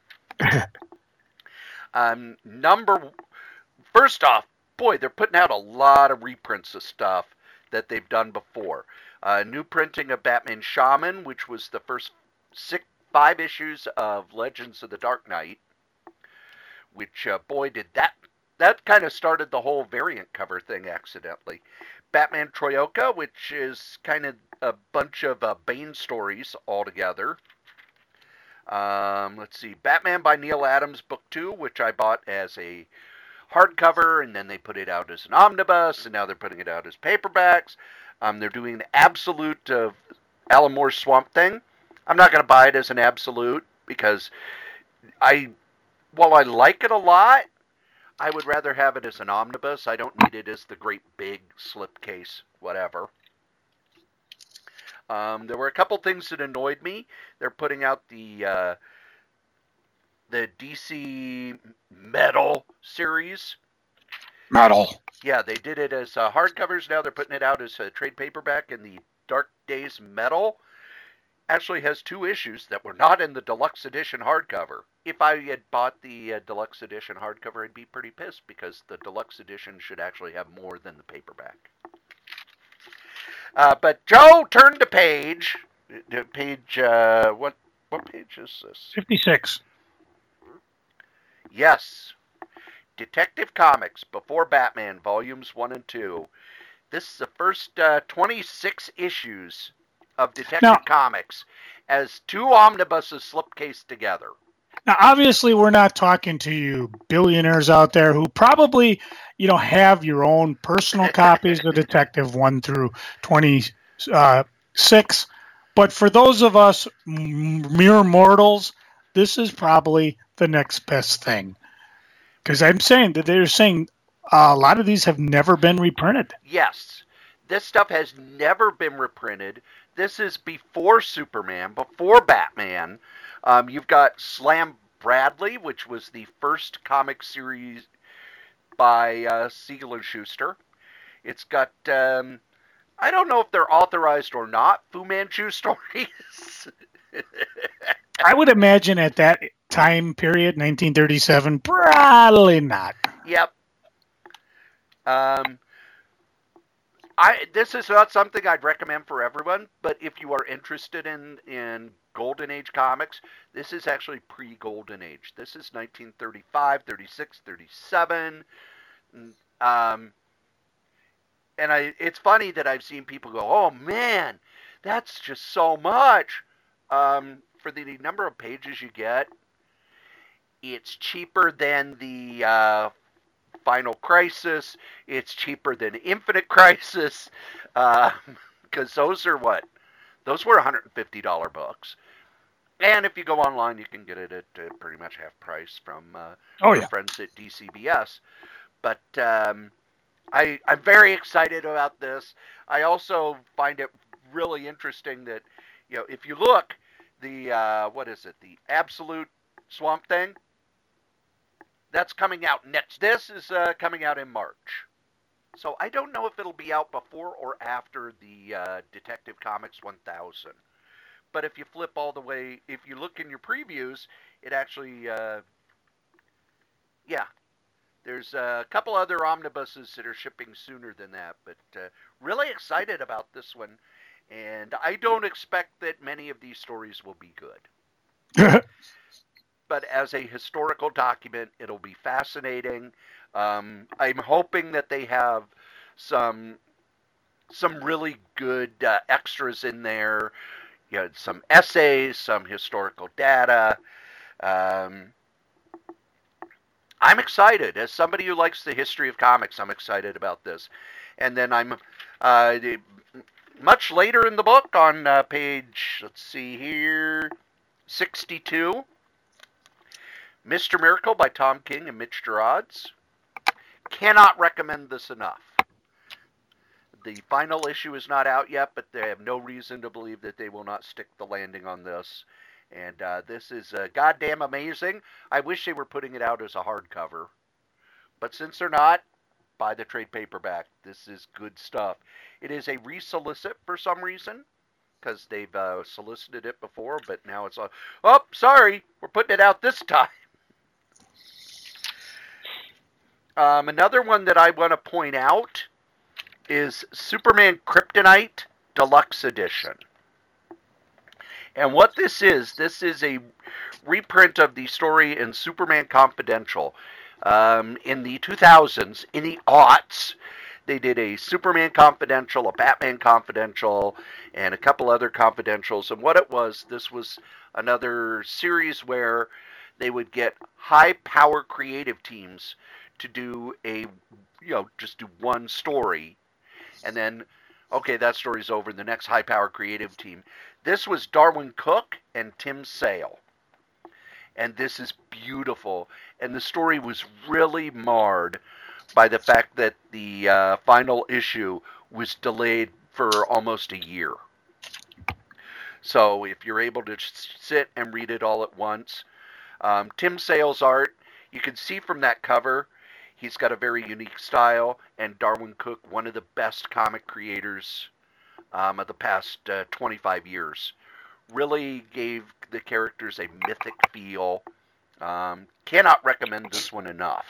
um, number first off, boy, they're putting out a lot of reprints of stuff that they've done before. Uh, new printing of Batman Shaman, which was the first six five issues of Legends of the Dark Knight. Which uh, boy, did that that kind of started the whole variant cover thing accidentally. Batman Troika, which is kind of a bunch of uh, Bane stories all together. Um, let's see, Batman by Neil Adams, book two, which I bought as a hardcover, and then they put it out as an omnibus, and now they're putting it out as paperbacks. Um, they're doing an absolute of Alan Moore's Swamp Thing. I'm not going to buy it as an absolute because I, while I like it a lot, I would rather have it as an omnibus. I don't need it as the great big slipcase, whatever. Um, there were a couple things that annoyed me. They're putting out the uh, the D C Metal series. Metal. Yeah, they did it as uh, hardcovers. Now they're putting it out as a trade paperback. And the Dark Days Metal actually has two issues that were not in the deluxe edition hardcover. If I had bought the uh, deluxe edition hardcover, I'd be pretty pissed because the deluxe edition should actually have more than the paperback. Uh, but Joe, turn to page. Page, uh, what what page is this? fifty-six. Yes. Detective Comics, Before Batman, Volumes one and two. This is the first uh, twenty-six issues of Detective now, Comics as two omnibuses slipcased together. Now, obviously, we're not talking to you billionaires out there who probably, you know, have your own personal copies of Detective one through twenty-six. But for those of us mere mortals, this is probably the next best thing. Because I'm saying that they're saying uh, a lot of these have never been reprinted. Yes. This stuff has never been reprinted. This is before Superman, before Batman. Um, you've got Slam Bradley, which was the first comic series by uh, Siegel and Schuster. It's got, um, I don't know if they're authorized or not, Fu Manchu stories. I would imagine at that time period, nineteen thirty-seven, probably not. Yep. Um, I this is not something I'd recommend for everyone, but if you are interested in in Golden Age comics, this is actually pre-Golden Age. This is nineteen thirty-five, thirty-six, thirty-seven. Um, and I it's funny that I've seen people go, "Oh man, that's just so much." Um, for the number of pages you get, it's cheaper than the uh, Final Crisis. It's cheaper than Infinite Crisis, because uh, those are what? Those were one hundred fifty dollars books. And if you go online, you can get it at uh, pretty much half price from uh, oh, your yeah. friends at D C B S. But um, I, I'm very excited about this. I also find it really interesting that, you know, if you look, the, uh, what is it, the Absolute Swamp Thing, that's coming out next. This is uh, coming out in March. So I don't know if it'll be out before or after the uh, Detective Comics one thousand. But if you flip all the way, if you look in your previews, it actually, uh, yeah, there's a couple other omnibuses that are shipping sooner than that. But uh, really excited about this one. And I don't expect that many of these stories will be good. But as a historical document, it'll be fascinating. Um, I'm hoping that they have some some really good uh, extras in there. You know, some essays, some historical data. Um, I'm excited. As somebody who likes the history of comics, I'm excited about this. And then I'm uh, much later in the book on uh, page, let's see here, sixty-two. Mister Miracle by Tom King and Mitch Gerads. Cannot recommend this enough. The final issue is not out yet, but they have no reason to believe that they will not stick the landing on this. And uh, this is uh, goddamn amazing. I wish they were putting it out as a hardcover. But since they're not, buy the trade paperback. This is good stuff. It is a resolicit for some reason, because they've uh, solicited it before, but now it's like, oh, sorry, we're putting it out this time. Um, another one that I want to point out is Superman Kryptonite Deluxe Edition. And what this is, this is a reprint of the story in Superman Confidential. Um, in the two thousands, in the aughts, they did a Superman Confidential, a Batman Confidential, and a couple other confidentials. And what it was, this was another series where they would get high-power creative teams to do a, you know, just do one story. And then, okay, that story's over. The next high-power creative team. This was Darwyn Cooke and Tim Sale. And this is beautiful. And the story was really marred by the fact that the uh, final issue was delayed for almost a year. So if you're able to sit and read it all at once. Um, Tim Sale's art, you can see from that cover, he's got a very unique style. And Darwyn Cooke, one of the best comic creators um, of the past uh, twenty-five years. Really gave the characters a mythic feel. Um, cannot recommend this one enough.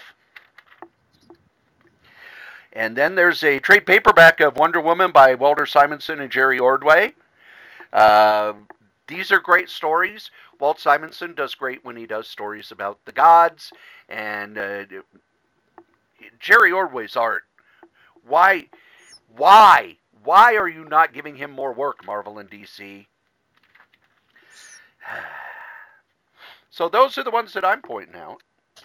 And then there's a trade paperback of Wonder Woman by Walter Simonson and Jerry Ordway. Uh, these are great stories. Walt Simonson does great when he does stories about the gods. And uh, Jerry Ordway's art. Why, why, why are you not giving him more work, Marvel and D C? So those are the ones that I'm pointing out.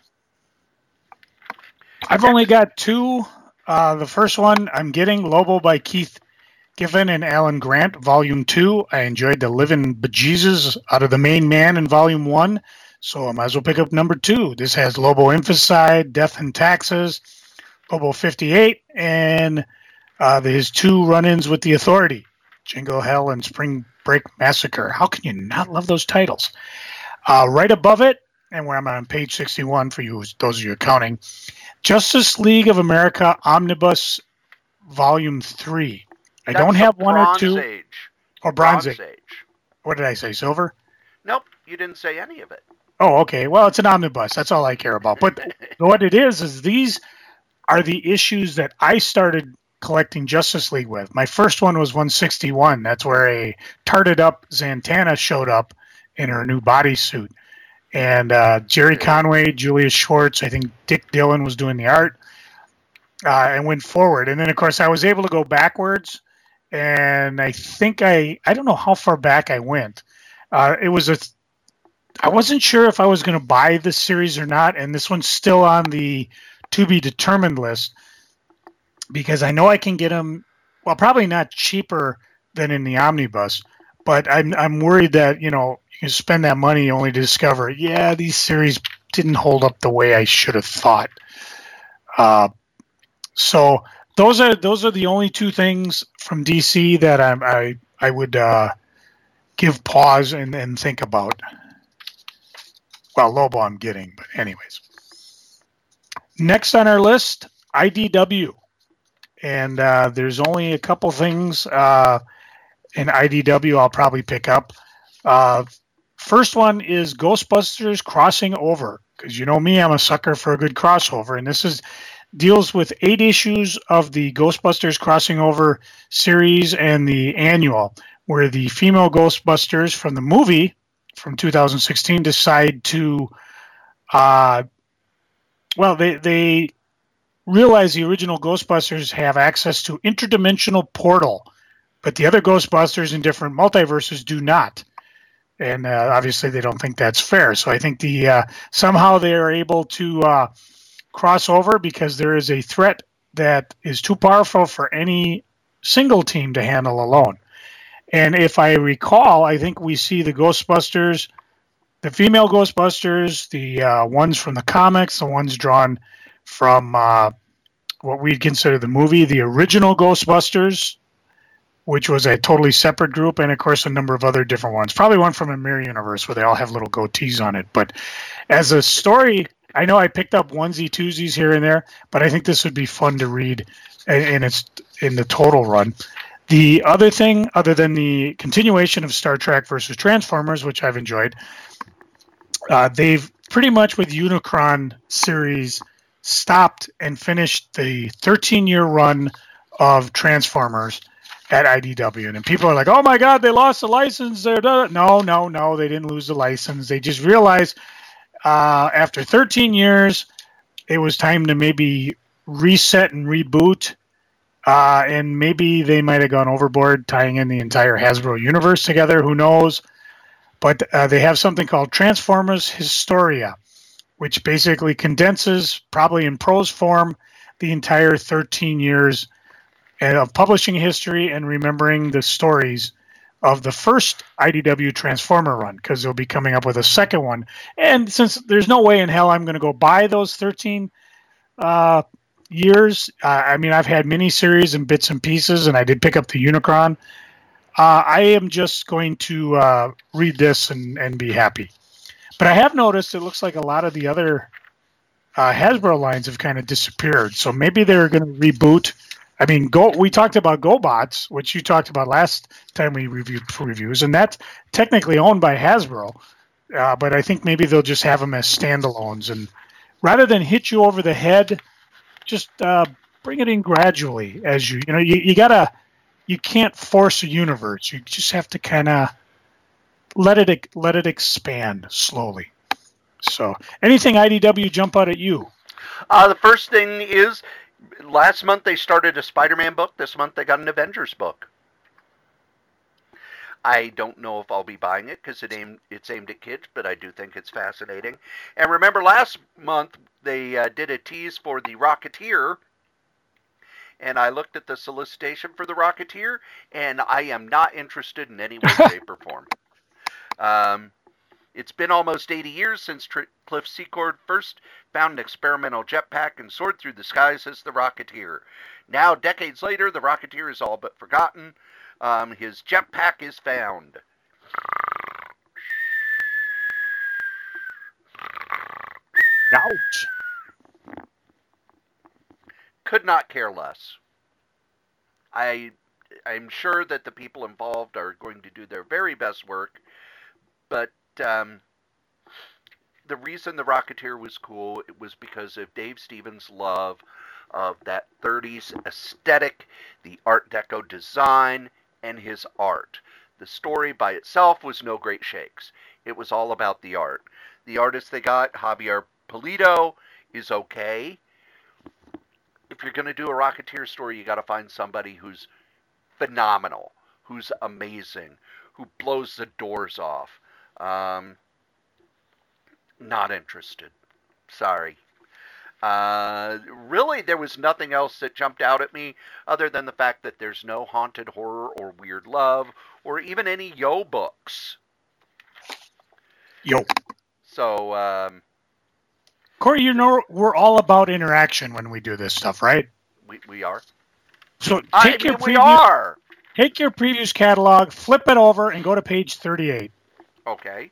I've only got two. Uh, the first one I'm getting, Lobo by Keith Giffen and Alan Grant, Volume two. I enjoyed the living bejesus out of the main man in Volume one, so I might as well pick up number two. This has Lobo Infanticide, Death and Taxes, Lobo fifty-eight, and uh, his two run-ins with the Authority, Jingle Hell and Spring Break Massacre. How can you not love those titles? Uh, right above it, and where I'm on page sixty-one for you, those of you counting, Justice League of America Omnibus Volume three. I That's don't have one or Bronze two. Age. Or Bronze, Bronze Age. Age. What did I say, silver? Nope, you didn't say any of it. Oh, okay. Well, it's an omnibus. That's all I care about. But what it is is these are the issues that I started collecting Justice League with. My first one was one sixty-one. That's where a tarted up Zatanna showed up in her new bodysuit. And uh, Jerry Conway, Julius Schwartz, I think Dick Dillon was doing the art, uh, and went forward. And then, of course, I was able to go backwards. And I think I, I don't know how far back I went. Uh, it was a, I wasn't sure if I was going to buy this series or not. And this one's still on the to be determined list because I know I can get them, well, probably not cheaper than in the omnibus, but I'm I'm worried that, you know, you can spend that money only to discover, yeah, these series didn't hold up the way I should have thought. Uh, so those are those are the only two things from D C that I'm, I I would uh, give pause and, and think about. Well, Lobo I'm getting, but anyways. Next on our list, I D W. And uh, there's only a couple things uh, in I D W I'll probably pick up. Uh, first one is Ghostbusters Crossing Over. Because you know me, I'm a sucker for a good crossover. And this is deals with eight issues of the Ghostbusters Crossing Over series and the annual, where the female Ghostbusters from the movie from two thousand sixteen decide to... Uh, Well, they they realize the original Ghostbusters have access to interdimensional portal, but the other Ghostbusters in different multiverses do not. And uh, obviously, they don't think that's fair. So I think the uh, somehow they are able to uh, cross over because there is a threat that is too powerful for any single team to handle alone. And if I recall, I think we see the Ghostbusters. The female Ghostbusters, the uh, ones from the comics, the ones drawn from uh, what we'd consider the movie, the original Ghostbusters, which was a totally separate group, and of course a number of other different ones. Probably one from a Mirror Universe where they all have little goatees on it. But as a story, I know I picked up onesie twosies here and there, but I think this would be fun to read in its in the total run. The other thing, other than the continuation of Star Trek versus Transformers, which I've enjoyed, Uh, they've pretty much with Unicron series stopped and finished the thirteen-year run of Transformers at I D W. And people are like, oh my God, they lost the license there. No, no, no, they didn't lose the license. They just realized uh, after thirteen years, it was time to maybe reset and reboot. Uh, and maybe they might have gone overboard tying in the entire Hasbro universe together. Who knows? But uh, they have something called Transformers Historia, which basically condenses, probably in prose form, the entire thirteen years of publishing history and remembering the stories of the first I D W Transformer run, because they'll be coming up with a second one. And since there's no way in hell I'm going to go buy those thirteen uh, years, uh, I mean, I've had miniseries and bits and pieces, and I did pick up the Unicron. Uh, I am just going to uh, read this and, and be happy. But I have noticed it looks like a lot of the other uh, Hasbro lines have kind of disappeared. So maybe they're going to reboot. I mean, Go. We talked about GoBots, which you talked about last time we reviewed previews, and that's technically owned by Hasbro. Uh, but I think maybe they'll just have them as standalones. And rather than hit you over the head, just uh, bring it in gradually as you, you know, you, you got to... You can't force a universe. You just have to kind of let it let it expand slowly. So, anything I D W jump out at you? Uh, the first thing is, last month they started a Spider-Man book. This month they got an Avengers book. I don't know if I'll be buying it because it aim, it's aimed at kids, but I do think it's fascinating. And remember, last month they uh, did a tease for the Rocketeer. And I looked at the solicitation for the Rocketeer, and I am not interested in any way, shape, or form. Um, it's been almost eighty years since Tr- Cliff Secord first found an experimental jetpack and soared through the skies as the Rocketeer. Now, decades later, the Rocketeer is all but forgotten. Um, his jetpack is found. Ouch. Could not care less. I, I'm sure that the people involved are going to do their very best work, but um, the reason the Rocketeer was cool it was because of Dave Stevens' love of that thirties aesthetic, the Art Deco design, and his art. The story by itself was no great shakes. It was all about the art. The artist they got, Javier Pulido, is okay. If you're going to do a Rocketeer story, you got to find somebody who's phenomenal, who's amazing, who blows the doors off. Um, not interested. Sorry. Uh, really, there was nothing else that jumped out at me other than the fact that there's no haunted horror or weird love or even any Yo books. Yo. So, um, Corey, you know we're all about interaction when we do this stuff, right? we we are. So I take mean, your we preview, are. take your previews catalog, flip it over, and go to page thirty-eight. Okay.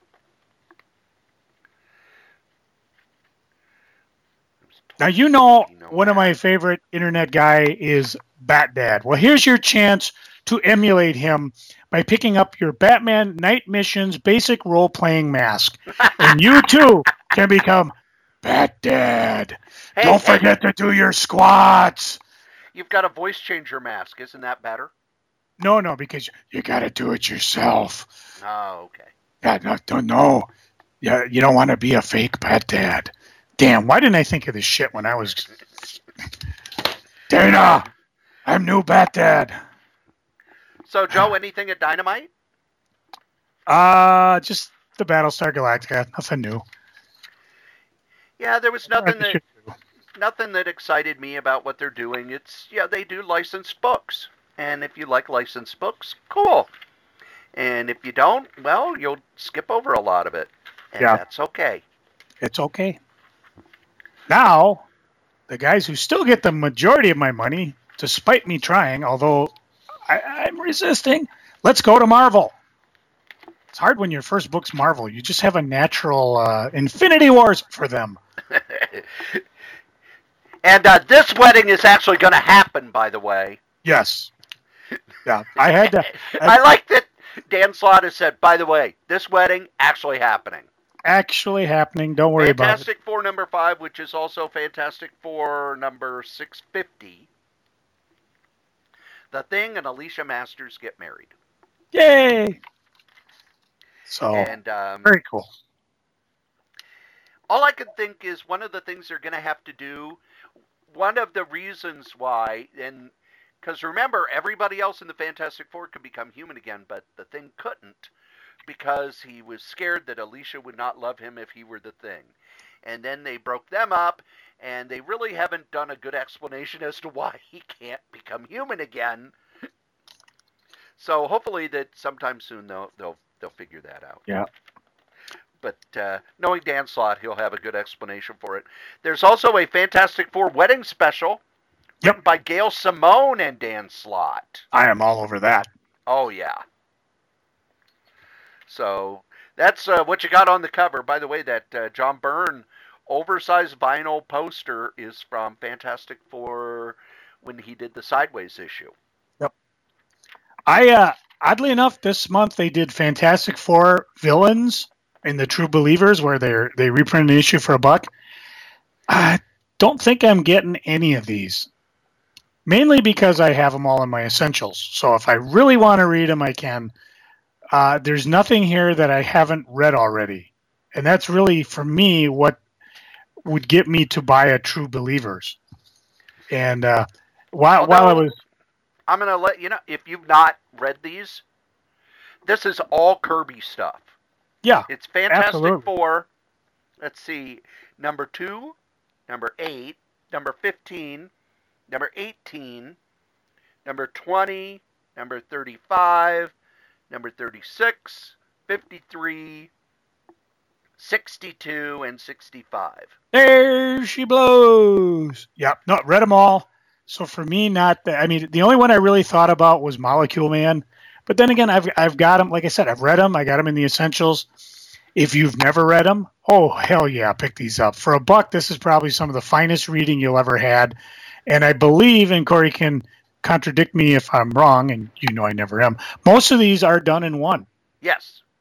Now, you know one of my favorite internet guy is Bat Dad. Well, here's your chance to emulate him by picking up your Batman Night Missions basic role-playing mask. And you, too, can become Bat Dad. Hey, Don't hey. forget to do your squats. You've got a voice changer mask. Isn't that better? No, no, because you got to do it yourself. Oh, okay. Yeah, no, don't know. Yeah, you don't want to be a fake Bat Dad. Damn, why didn't I think of this shit when I was... Dana, I'm new Bat Dad. So, Joe, anything at Dynamite? Uh, just the Battlestar Galactica. Nothing new. Yeah, there was nothing Nothing that nothing that excited me about what they're doing. It's, yeah, they do licensed books. And if you like licensed books, cool. And if you don't, well, you'll skip over a lot of it. And Yeah. that's okay. It's okay. Now, the guys who still get the majority of my money, despite me trying, although I, I'm resisting, let's go to Marvel. It's hard when your first book's Marvel. You just have a natural uh, Infinity Wars for them. And uh, this wedding is actually going to happen, by the way. Yes. Yeah, I had to. I like that Dan Slott has said, by the way, this wedding actually happening. Actually happening. Don't worry about it. Fantastic Four number five, which is also Fantastic Four number six fifty. The Thing and Alicia Masters get married. Yay! So, And um, very cool. all I can think is one of the things they're going to have to do, one of the reasons why, and because remember, everybody else in the Fantastic Four could become human again, but the Thing couldn't because he was scared that Alicia would not love him if he were the Thing. And then they broke them up, and they really haven't done a good explanation as to why he can't become human again. So hopefully that sometime soon they'll they'll they'll figure that out. Yeah. But uh, knowing Dan Slott, he'll have a good explanation for it. There's also a Fantastic Four wedding special Yep. written by Gail Simone and Dan Slott. I am all over that. Oh, yeah. So that's uh, what you got on the cover. By the way, that uh, John Byrne oversized vinyl poster is from Fantastic Four when he did the Sideways issue. Yep. I uh, oddly enough, this month they did Fantastic Four villains in the True Believers, where they they reprinted an issue for a buck. I don't think I'm getting any of these, mainly because I have them all in my essentials. So if I really want to read them, I can. Uh, there's nothing here that I haven't read already, and that's really for me what would get me to buy a True Believers. And uh, while Although, while I was, I'm going to let you know, if you've not read these, this is all Kirby stuff. yeah, It's Fantastic absolutely. Four. Let's see, number two, number eight, number fifteen, number eighteen, number twenty, number thirty-five, number thirty-six, fifty-three, sixty-two, and sixty-five. There she blows. Yep, no, read them all. So for me, not the, I mean, the only one I really thought about was Molecule Man. But then again, I've I've got them. Like I said, I've read them. I got them in the essentials. If you've never read them, oh hell yeah, pick these up for a buck. This is probably some of the finest reading you'll ever had. And I believe, and Corey can contradict me if I'm wrong, and you know I never am. Most of these are done in one. Yes.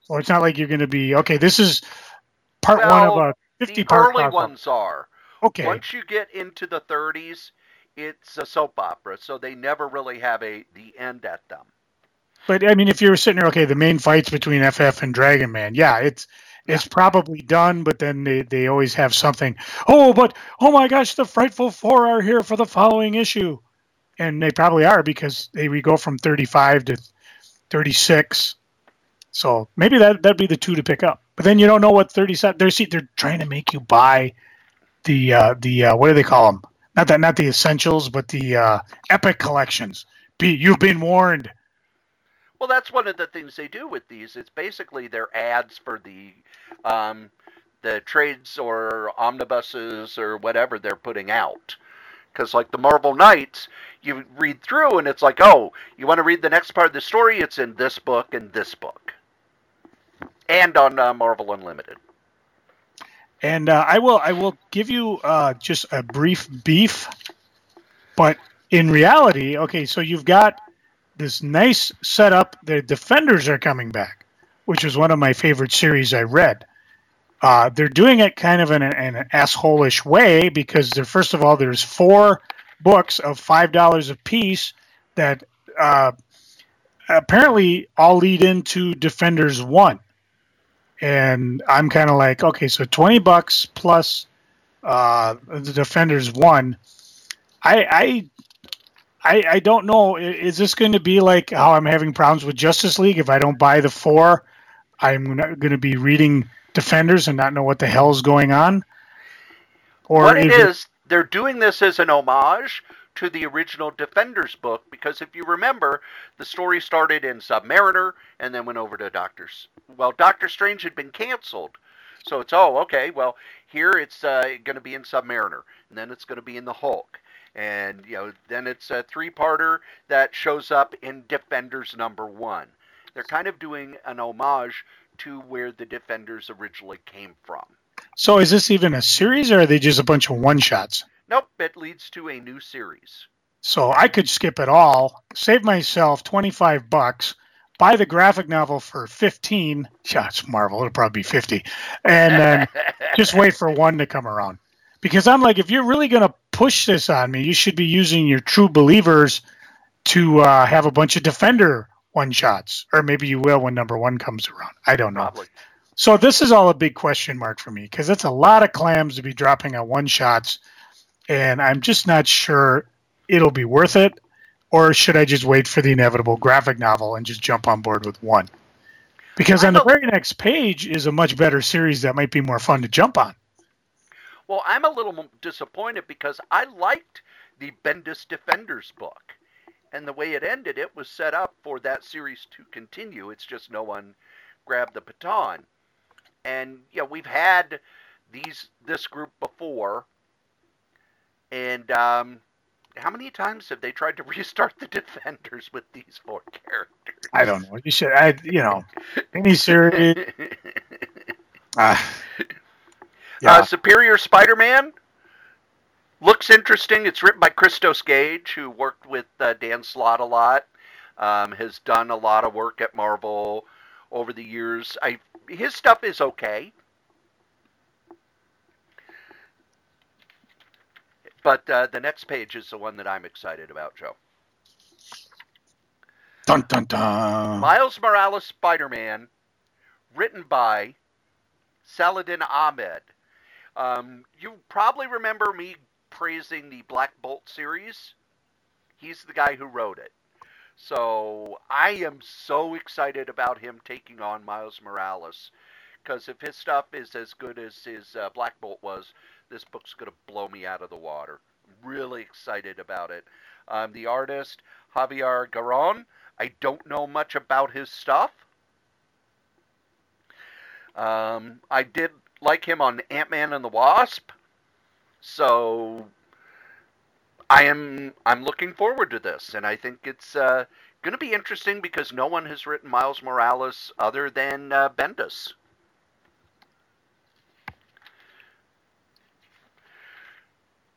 So it's not like you're going to be, okay, this is part well, one of a the fifty-part early crossover. ones are. Okay. Once you get into the thirties, it's a soap opera, so they never really have a the end at them. But I mean, if you're sitting there, okay, the main fights between F F and Dragon Man, yeah, it's it's yeah. probably done. But then they, they always have something. Oh, but oh my gosh, the Frightful Four are here for the following issue, and they probably are because they we go from thirty-five to thirty-six. So maybe that that'd be the two to pick up. But then you don't know what thirty-seven. They're see, they're trying to make you buy the uh, the uh, what do they call them? Not that not the essentials, but the uh, epic collections. Be you've been warned. Well, that's one of the things they do with these. It's basically their ads for the um, the trades or omnibuses or whatever they're putting out. Because like the Marvel Knights, you read through and it's like, oh, you want to read the next part of the story? It's in this book and this book. And on uh, Marvel Unlimited. And uh, I will I will give you uh, just a brief beef. But in reality, okay, so you've got this nice setup. The Defenders are coming back, which was one of my favorite series I read. Uh, they're doing it kind of in, a, in an asshole-ish way because there, first of all, there's four books of five dollars a piece that uh, apparently all lead into Defenders one. And I'm kind of like, okay, so twenty bucks plus uh, the Defenders one. I, I I, I don't know. Is this going to be like how I'm having problems with Justice League? If I don't buy the four, I'm not going to be reading Defenders and not know what the hell is going on? Or what it is, it... they're doing this as an homage to the original Defenders book, because if you remember, the story started in Submariner and then went over to Doctor's. Well, Doctor Strange had been canceled. So it's, oh, okay, well, here it's uh, going to be in Submariner, and then it's going to be in the Hulk. And, you know, then it's a three-parter that shows up in Defenders number one. They're kind of doing an homage to where the Defenders originally came from. So is this even a series, or are they just a bunch of one-shots? Nope, it leads to a new series. So I could skip it all, save myself twenty-five bucks, buy the graphic novel for fifteen. Yeah, it's Marvel. It'll probably be fifty. And then just wait for one to come around. Because I'm like, if you're really going to push this on me, you should be using your True Believers to uh, have a bunch of Defender one-shots. Or maybe you will when number one comes around. I don't know. Probably. So this is all a big question mark for me, because it's a lot of clams to be dropping on one-shots, and I'm just not sure it'll be worth it, or should I just wait for the inevitable graphic novel and just jump on board with one? Because on the very next page is a much better series that might be more fun to jump on. Well, I'm a little disappointed because I liked the Bendis Defenders book. And the way it ended, it was set up for that series to continue. It's just no one grabbed the baton. And, yeah, we've had these this group before. And um, how many times have they tried to restart the Defenders with these four characters? I don't know. You should, I, you know, any series. uh, Yeah. Uh, Superior Spider-Man looks interesting. It's written by Christos Gage, who worked with uh, Dan Slott a lot. Um, has done a lot of work at Marvel over the years. I his stuff is okay, but uh, the next page is the one that I'm excited about, Joe. Dun dun dun. Miles Morales Spider-Man, written by Saladin Ahmed. Um, you probably remember me praising the Black Bolt series. He's the guy who wrote it. So I am so excited about him taking on Miles Morales. Because if his stuff is as good as his uh, Black Bolt was, this book's going to blow me out of the water. I'm really excited about it. Um, the artist, Javier Garron. I don't know much about his stuff. Um, I did like him on Ant-Man and the Wasp, so I am I'm looking forward to this, and I think it's uh, going to be interesting because no one has written Miles Morales other than uh, Bendis.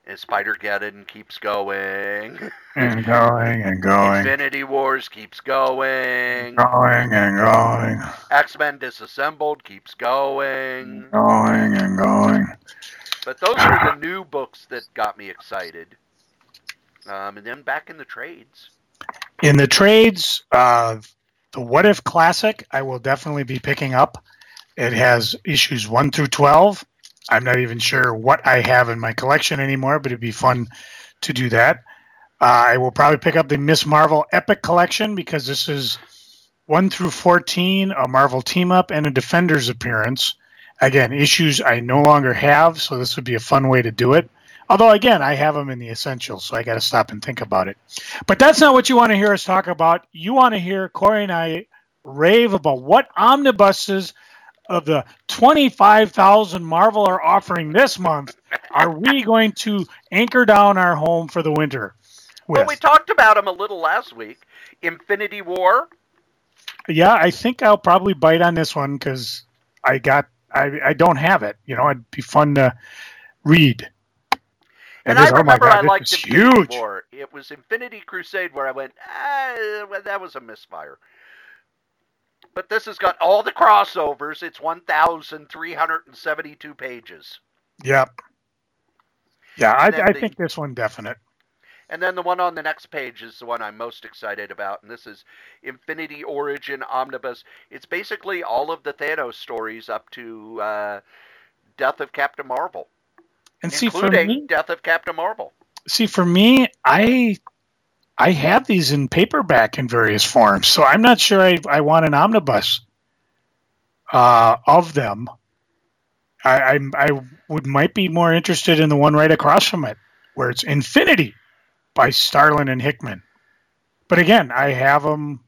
And Spider-Geddon keeps going. And going and going. Infinity Wars keeps going. Going and going. X-Men Disassembled keeps going. Going and going. But those are the new books that got me excited. Um, and then back in the trades. In the trades, uh, the What If Classic, I will definitely be picking up. It has issues one through twelve. I'm not even sure what I have in my collection anymore, but it'd be fun to do that. Uh, I will probably pick up the Miz Marvel Epic Collection because this is one through fourteen, a Marvel team-up, and a Defenders appearance. Again, issues I no longer have, so this would be a fun way to do it. Although, again, I have them in the essentials, so I got to stop and think about it. But that's not what you want to hear us talk about. You want to hear Corey and I rave about what omnibuses of the twenty-five thousand Marvel are offering this month are we going to anchor down our home for the winter with? Well, we talked about them a little last week. Infinity War. Yeah, I think I'll probably bite on this one because I got I, I don't have it. You know, it'd be fun to read. And, and this, I remember oh God, I liked Infinity huge. War. It was Infinity Crusade where I went, ah, well, that was a misfire. But this has got all the crossovers. It's one thousand three hundred seventy-two pages. Yep. Yeah, I, the, I think this one definite. And then the one on the next page is the one I'm most excited about, and this is Infinity Origin Omnibus. It's basically all of the Thanos stories up to uh, Death of Captain Marvel. And see, including for me, Death of Captain Marvel. See, for me, I I have these in paperback in various forms, so I'm not sure I, I want an omnibus uh, of them. I, I I would might be more interested in the one right across from it, where it's Infinity by Starlin and Hickman. But again, I have them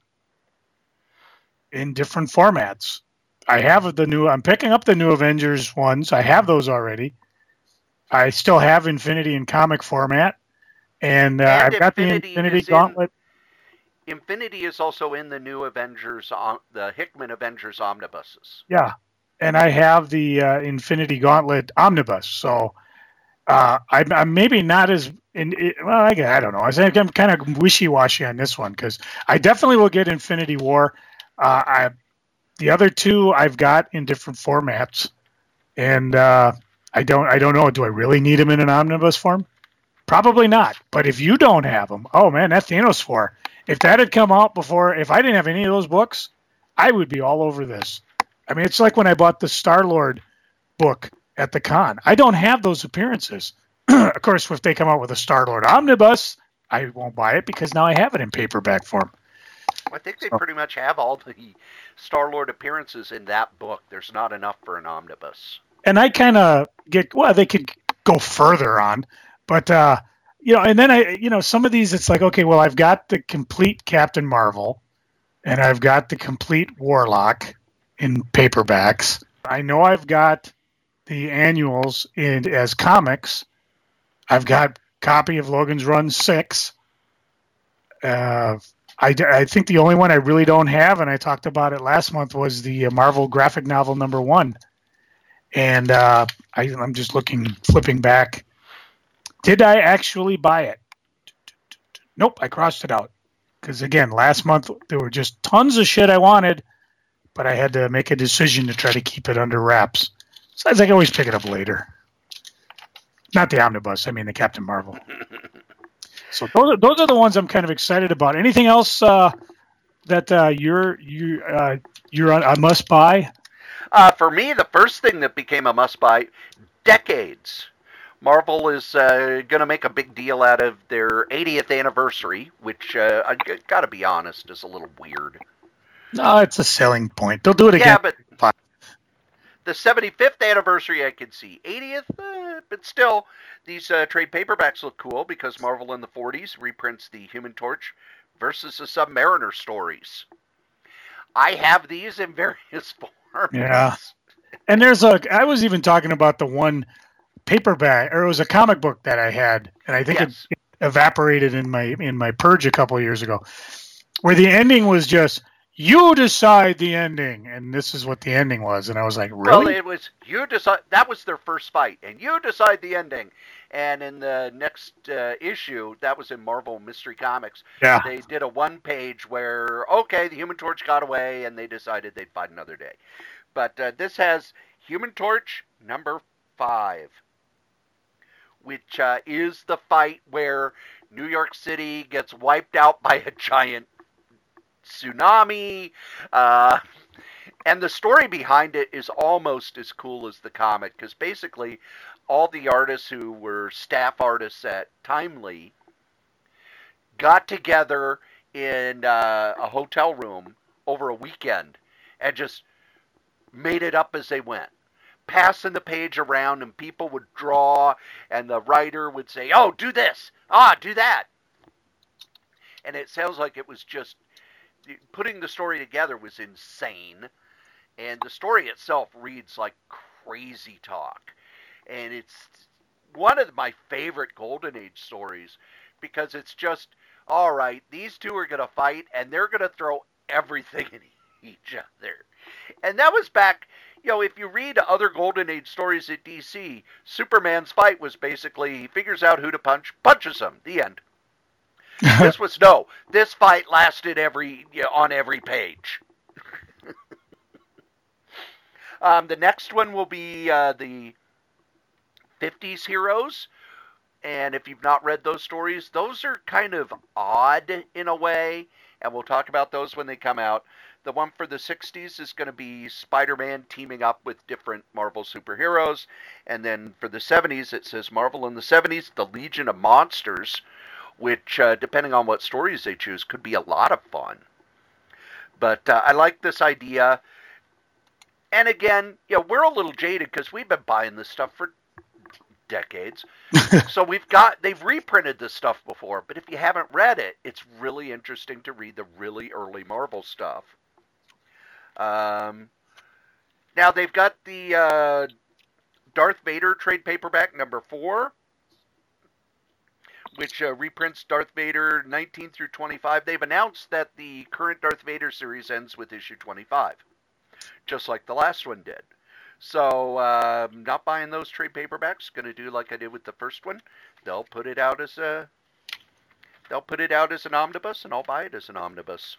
in different formats. I have the new. I'm picking up the new Avengers ones. I have those already. I still have Infinity in comic format. And, uh, and I've got Infinity the Infinity is Gauntlet. In, Infinity is also in the new Avengers, the Hickman Avengers omnibuses. Yeah, and I have the uh, Infinity Gauntlet omnibus. So uh, I'm, I'm maybe not as in. It, well, I, I don't know. I think I'm kind of wishy-washy on this one because I definitely will get Infinity War. Uh, I the other two I've got in different formats, and uh, I don't. I don't know. Do I really need them in an omnibus form? Probably not. But if you don't have them, oh man, that Thanos War. If that had come out before, if I didn't have any of those books, I would be all over this. I mean, it's like when I bought the Star-Lord book at the con. I don't have those appearances. Of course, if they come out with a Star-Lord omnibus, I won't buy it because now I have it in paperback form. I think they pretty much have all the Star-Lord appearances in that book. There's not enough for an omnibus. And I kind of get, well, they could go further on. But, uh, you know, and then I, you know, some of these, it's like, okay, well, I've got the complete Captain Marvel and I've got the complete Warlock in paperbacks. I know I've got the annuals in as comics. I've got copy of Logan's Run six. Uh, I, I think the only one I really don't have, and I talked about it last month, was the Marvel graphic novel number one. And uh, I, I'm just looking, flipping back. Did I actually buy it? Nope, I crossed it out. Because, again, last month there were just tons of shit I wanted, but I had to make a decision to try to keep it under wraps. So I can always pick it up later. Not the omnibus, I mean the Captain Marvel. So those are, those are the ones I'm kind of excited about. Anything else uh, that uh, you're, you, uh, you're a must buy? Uh, for me, the first thing that became a must buy, decades. Marvel is uh, going to make a big deal out of their eightieth anniversary, which, uh, I got to be honest, is a little weird. No, it's a selling point. They'll do it again. Yeah, but Fine. The seventy-fifth anniversary I could see. eightieth, uh, but still, these uh, trade paperbacks look cool because Marvel in the forties reprints the Human Torch versus the Submariner stories. I have these in various forms. Yeah. And there's a, I was even talking about the one paperback, or it was a comic book that I had, and I think yes. it, it evaporated in my in my purge a couple of years ago, where the ending was just you decide the ending, and this is what the ending was. And I was like, really? Well, it was you decide. That was their first fight, and you decide the ending. And in the next uh, issue, that was in Marvel Mystery Comics. Yeah. They did a one page where okay, the Human Torch got away, and they decided they'd fight another day. But uh, this has Human Torch number five, which uh, is the fight where New York City gets wiped out by a giant tsunami. Uh, and the story behind it is almost as cool as the comic, because basically all the artists who were staff artists at Timely got together in uh, a hotel room over a weekend and just made it up as they went, passing the page around, and people would draw, and the writer would say, oh, do this, ah, do that. And it sounds like it was just, putting the story together was insane. And the story itself reads like crazy talk. And it's one of my favorite Golden Age stories, because it's just, all right, these two are going to fight, and they're going to throw everything at each other. And that was back, you know, if you read other Golden Age stories at D C, Superman's fight was basically, he figures out who to punch, punches him, the end. This was, no, this fight lasted every, you know, on every page. um, the next one will be uh, the fifties heroes. And if you've not read those stories, those are kind of odd in a way. And we'll talk about those when they come out. The one for the sixties is going to be Spider-Man teaming up with different Marvel superheroes. And then for the seventies, it says Marvel in the seventies, the Legion of Monsters, which, uh, depending on what stories they choose, could be a lot of fun. But uh, I like this idea. And again, you know, we're a little jaded because we've been buying this stuff for decades. So we've got, they've reprinted this stuff before, but if you haven't read it, it's really interesting to read the really early Marvel stuff. Um, now they've got the uh, Darth Vader trade paperback number four, which uh, reprints Darth Vader nineteen through twenty-five. They've announced that the current Darth Vader series ends with issue twenty-five, just like the last one did. So, uh, I'm not buying those trade paperbacks. Going to do like I did with the first one. They'll put it out as a, they'll put it out as an omnibus, and I'll buy it as an omnibus.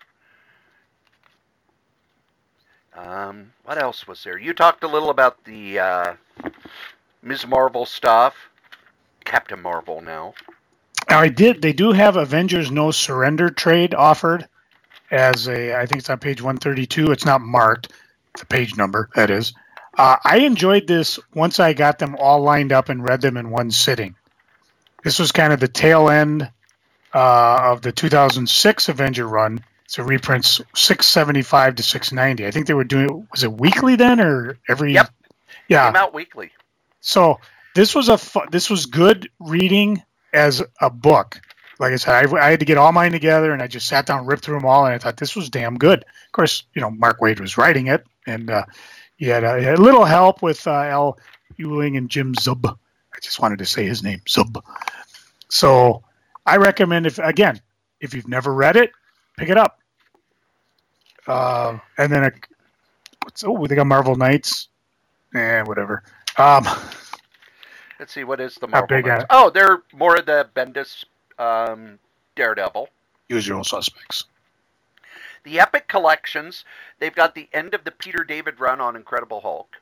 Um, what else was there? You talked a little about the uh, Miz Marvel stuff. Captain Marvel now. I did. They do have Avengers No Surrender trade offered as a, I think it's on page one thirty-two. It's not marked. The page number, that is. Uh, I enjoyed this once I got them all lined up and read them in one sitting. This was kind of the tail end uh, of the two thousand six Avenger run. So reprints six seventy-five to six ninety. I think they were doing, was it weekly then or every? Yep. Yeah. Came out weekly. So this was a fu- this was good reading as a book. Like I said, I, I had to get all mine together, and I just sat down and ripped through them all, and I thought this was damn good. Of course, you know, Mark Waid was writing it, and uh, he, had a, he had a little help with uh, Al Ewing and Jim Zub. I just wanted to say his name, Zub. So I recommend, if again, if you've never read it, pick it up. Uh, and then, a, what's, oh, they got Marvel Knights. Eh, whatever. Um, Let's see, what is the Marvel big Knights? on- Oh, they're more of the Bendis um, Daredevil. Usual Suspects. The Epic Collections, they've got the end of the Peter David run on Incredible Hulk.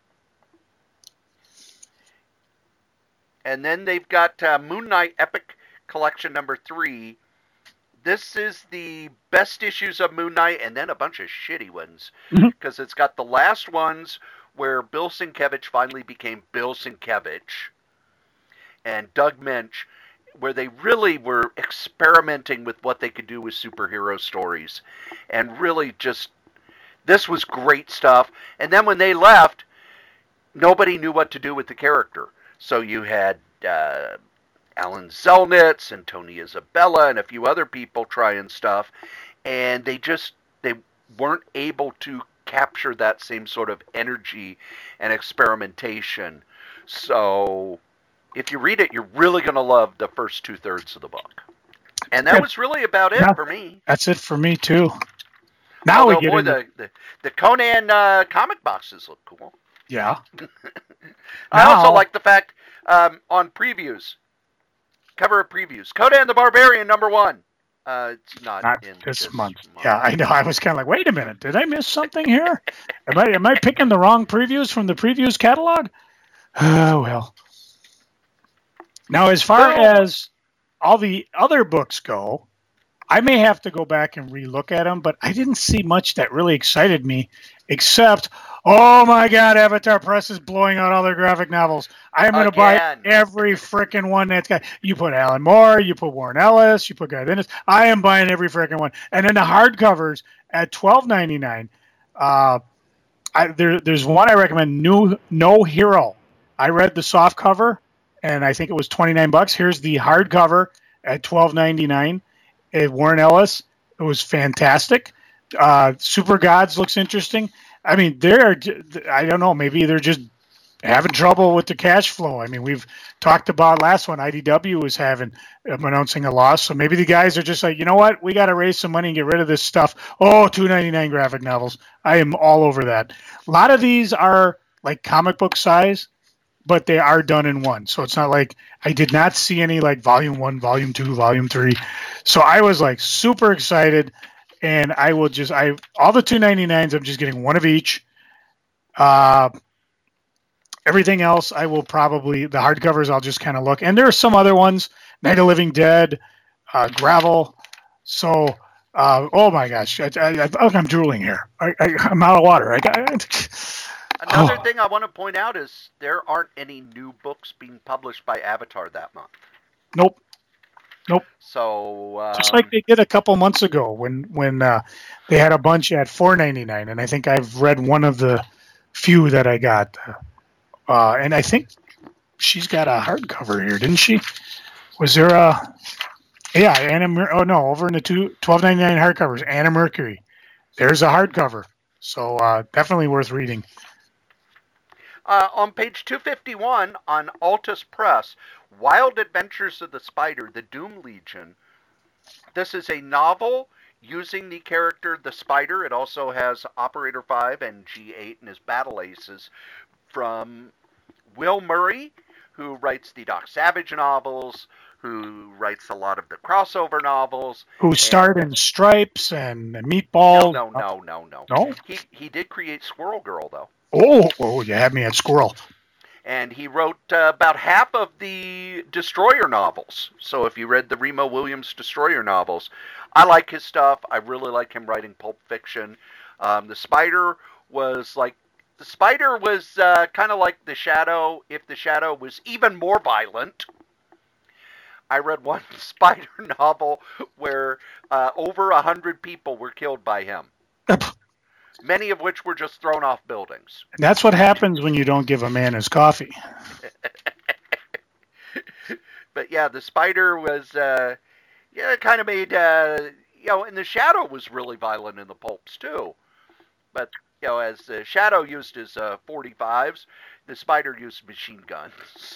And then they've got uh, Moon Knight Epic Collection number three. This is the best issues of Moon Knight, and then a bunch of shitty ones. Because mm-hmm. It's got the last ones where Bill Sienkiewicz finally became Bill Sienkiewicz. And Doug Moench, where they really were experimenting with what they could do with superhero stories. And really just, this was great stuff. And then when they left, nobody knew what to do with the character. So you had uh, Alan Zelnitz and Tony Isabella and a few other people trying stuff. And they just, they weren't able to capture that same sort of energy and experimentation. So if you read it, you're really going to love the first two-thirds of the book. And that was really about it yeah, for me. That's it for me, too. Now we Although, get boy, into the, the, the Conan uh, comic boxes look cool. yeah. I also Now like the fact um, on previews, cover of previews, Conan the Barbarian number one. Uh, it's not not in this this month. month. Yeah, I know. I was kind of like, wait a minute, did I miss something here? Am I am I picking the wrong previews from the previews catalog? Oh well. Now, as far Little, as all the other books go, I may have to go back and relook at them, but I didn't see much that really excited me, except, oh my God, Avatar Press is blowing out all their graphic novels. I'm going to buy again. every freaking one that's got. You put Alan Moore, you put Warren Ellis, you put Guy Dennis. I am buying every freaking one, and then the hardcovers at twelve ninety-nine. Uh, I, there, there's one I recommend. New No Hero. I read the soft cover, and I think it was twenty-nine bucks. Here's the hardcover at twelve ninety-nine. It, Warren Ellis. It was fantastic. Uh, Super Gods looks interesting. I mean, they're, I don't know, maybe they're just having trouble with the cash flow. I mean, we've talked about last one, I D W was having, um, announcing a loss. So maybe the guys are just like, you know what? We got to raise some money and get rid of this stuff. Oh, two ninety-nine graphic novels. I am all over that. A lot of these are like comic book size, but they are done in one. So it's not like I did not see any like volume one, volume two, volume three. So I was like super excited, and I will just I all the two ninety-nines. I'm just getting one of each. Uh, everything else I will probably the hardcovers I'll just kind of look. And there are some other ones, Night of Living Dead, uh, Gravel. So uh, oh my gosh, I, I, I, I'm drooling here. I, I, I'm out of water. I, I, Another oh. thing I want to point out is there aren't any new books being published by Avatar that month. Nope. Nope. So um, just like they did a couple months ago when when uh, they had a bunch at four ninety-nine, and I think I've read one of the few that I got, uh, and I think she's got a hardcover here, didn't she? Was there a yeah Anna? Mer- oh no, over in the two twelve ninety-nine hardcovers, Anna Mercury. There's a hardcover, so uh, definitely worth reading. Uh, on page two fifty-one on Altus Press, Wild Adventures of the Spider, the Doom Legion. This is a novel using the character the Spider. It also has Operator five and G eight and his battle aces from Will Murray, who writes the Doc Savage novels, who writes a lot of the crossover novels. Who starred in Stripes and Meatballs? No, no, no, no, no. No? He, he did create Squirrel Girl, though. Oh, oh, you had me at Squirrel. And he wrote uh, about half of the Destroyer novels. So if you read the Remo Williams Destroyer novels, I like his stuff. I really like him writing pulp fiction. Um, the Spider was like, the Spider was uh, kind of like the Shadow, if the Shadow was even more violent. I read one Spider novel where uh, over a hundred people were killed by him. Many of which were just thrown off buildings. And that's what happens when you don't give a man his coffee. But yeah, the Spider was, uh, yeah, it kind of made, uh, you know, and the Shadow was really violent in the pulps too. But, you know, as the Shadow used his uh, forty-fives, the Spider used machine guns.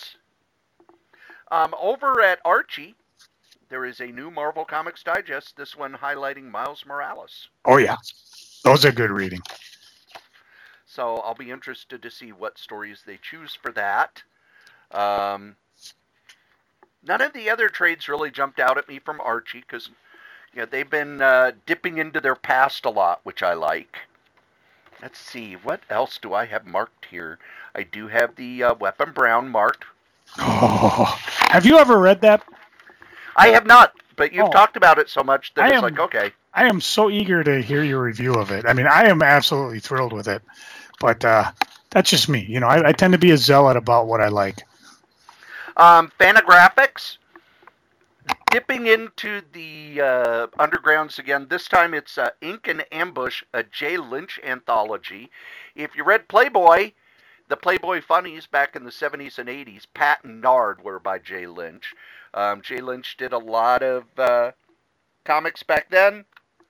Um, over at Archie, there is a new Marvel Comics Digest, this one highlighting Miles Morales. Oh, yeah. Those are good reading. So I'll be interested to see what stories they choose for that. Um, none of the other trades really jumped out at me from Archie because you know, they've been uh, dipping into their past a lot, which I like. Let's see, what else do I have marked here? I do have the uh, Weapon Brown marked. Oh, have you ever read that? I have not, but you've oh. talked about it so much that I it's am, like, okay. I am so eager to hear your review of it. I mean, I am absolutely thrilled with it, but uh, that's just me. You know, I, I tend to be a zealot about what I like. Um, Fantagraphics, dipping into the uh, undergrounds again. This time it's uh, Ink and Ambush, a Jay Lynch anthology. If you read Playboy, the Playboy funnies back in the seventies and eighties, Pat and Nard were by Jay Lynch. Um, Jay Lynch did a lot of uh, comics back then.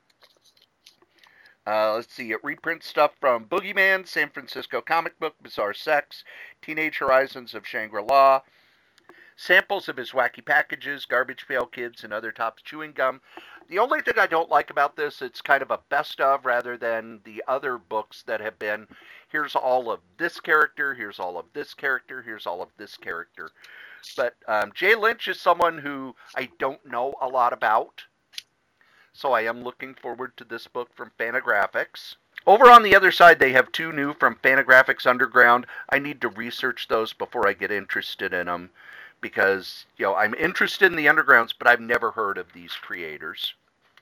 Uh, let's see, it reprints stuff from Boogeyman, San Francisco Comic Book, Bizarre Sex, Teenage Horizons of Shangri-La, samples of his wacky packages, Garbage Pail Kids, and other Tops chewing gum. The only thing I don't like about this, it's kind of a best of rather than the other books that have been, here's all of this character, here's all of this character, here's all of this character. But um, Jay Lynch is someone who I don't know a lot about, so I am looking forward to this book from Fantagraphics. Over on the other side, they have two new from Fantagraphics Underground. I need to research those before I get interested in them, because, you know, I'm interested in the Undergrounds, but I've never heard of these creators.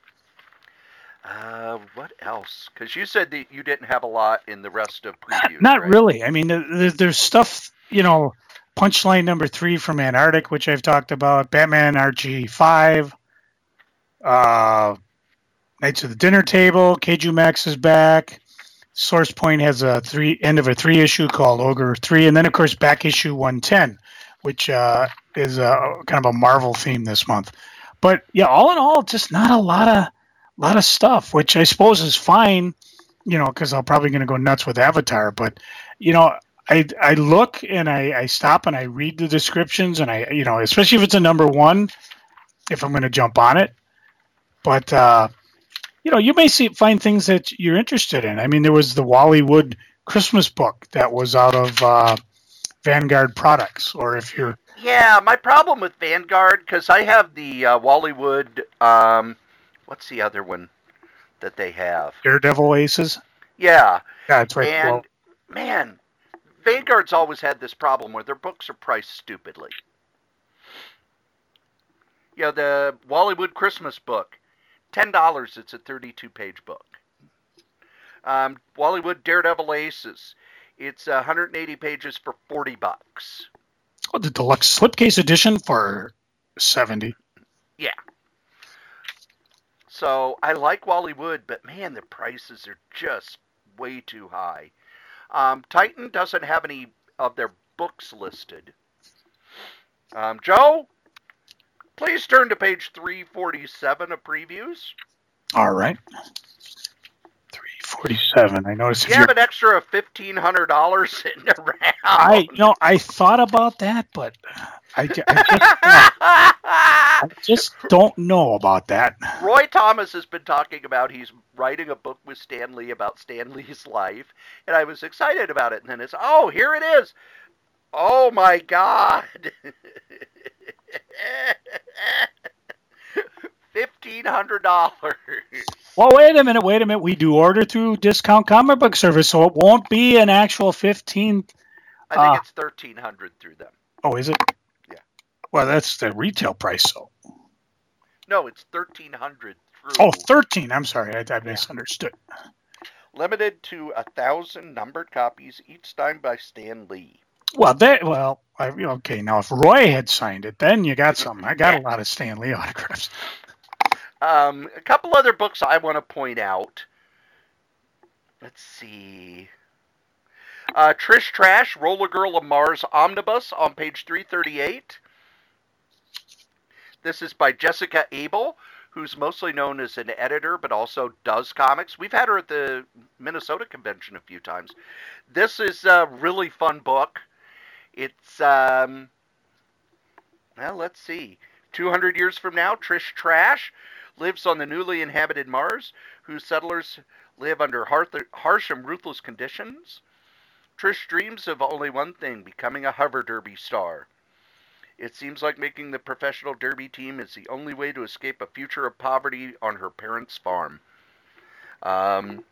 Uh, what else? Because you said that you didn't have a lot in the rest of previews. Not right? really. I mean, there's, there's stuff, you know, Punchline number three from Antarctic, which I've talked about, Batman R G five, uh, Knights of the Dinner Table, Keiju Max is back. Source Point has a three end of a three issue called Ogre three, and then of course back issue one ten, which uh, is a kind of a Marvel theme this month. But yeah, all in all, just not a lot of lot of stuff, which I suppose is fine, you know, because I'm probably going to go nuts with Avatar. But you know, I I look and I, I stop and I read the descriptions, and I you know, especially if it's a number one, if I'm going to jump on it. But uh, you know, you may see find things that you're interested in. I mean, there was the Wally Wood Christmas book that was out of uh, Vanguard Products, or if you're yeah, my problem with Vanguard, because I have the uh, Wally Wood. Um, what's the other one that they have? Daredevil Aces. Yeah, yeah, that's right. And well, man, Vanguard's always had this problem where their books are priced stupidly. You know, the Wally Wood Christmas book, ten dollars, it's a thirty-two page book. Um, Wally Wood Daredevil Aces, it's one hundred eighty pages for forty bucks. Oh, the deluxe slipcase edition for seventy. Yeah. So I like Wally Wood, but man, the prices are just way too high. Um, Titan doesn't have any of their books listed. Um, Joe, please turn to page three forty-seven of previews. All right. three forty-seven. I noticed. You have an extra fifteen hundred dollars sitting around. I you know I thought about that, but I, I just uh, I just don't know about that. Roy Thomas has been talking about he's writing a book with Stan Lee about Stan Lee's life, and I was excited about it. And then it's oh, here it is. Oh my God. Fifteen hundred dollars. Well, wait a minute, wait a minute. We do order through Discount Comic Book Service, so it won't be an actual fifteen. I think uh, it's thirteen hundred through them. Oh, is it? Yeah. Well, that's the retail price, so. No, it's thirteen hundred through. Oh, thirteen. I'm sorry, I, I misunderstood. Limited to a thousand numbered copies, each signed by Stan Lee. Well, that well, I, okay. Now, if Roy had signed it, then you got something. I got a lot of Stan Lee autographs. Um, a couple other books I want to point out. Let's see. Uh, Trish Trash, Roller Girl of Mars Omnibus on page three thirty-eight. This is by Jessica Abel, who's mostly known as an editor, but also does comics. We've had her at the Minnesota convention a few times. This is a really fun book. It's, um, well, let's see. two hundred years from now, Trish Trash lives on the newly inhabited Mars, whose settlers live under harsh and ruthless conditions. Trish dreams of only one thing, becoming a hover derby star. It seems like making the professional derby team is the only way to escape a future of poverty on her parents' farm. Um,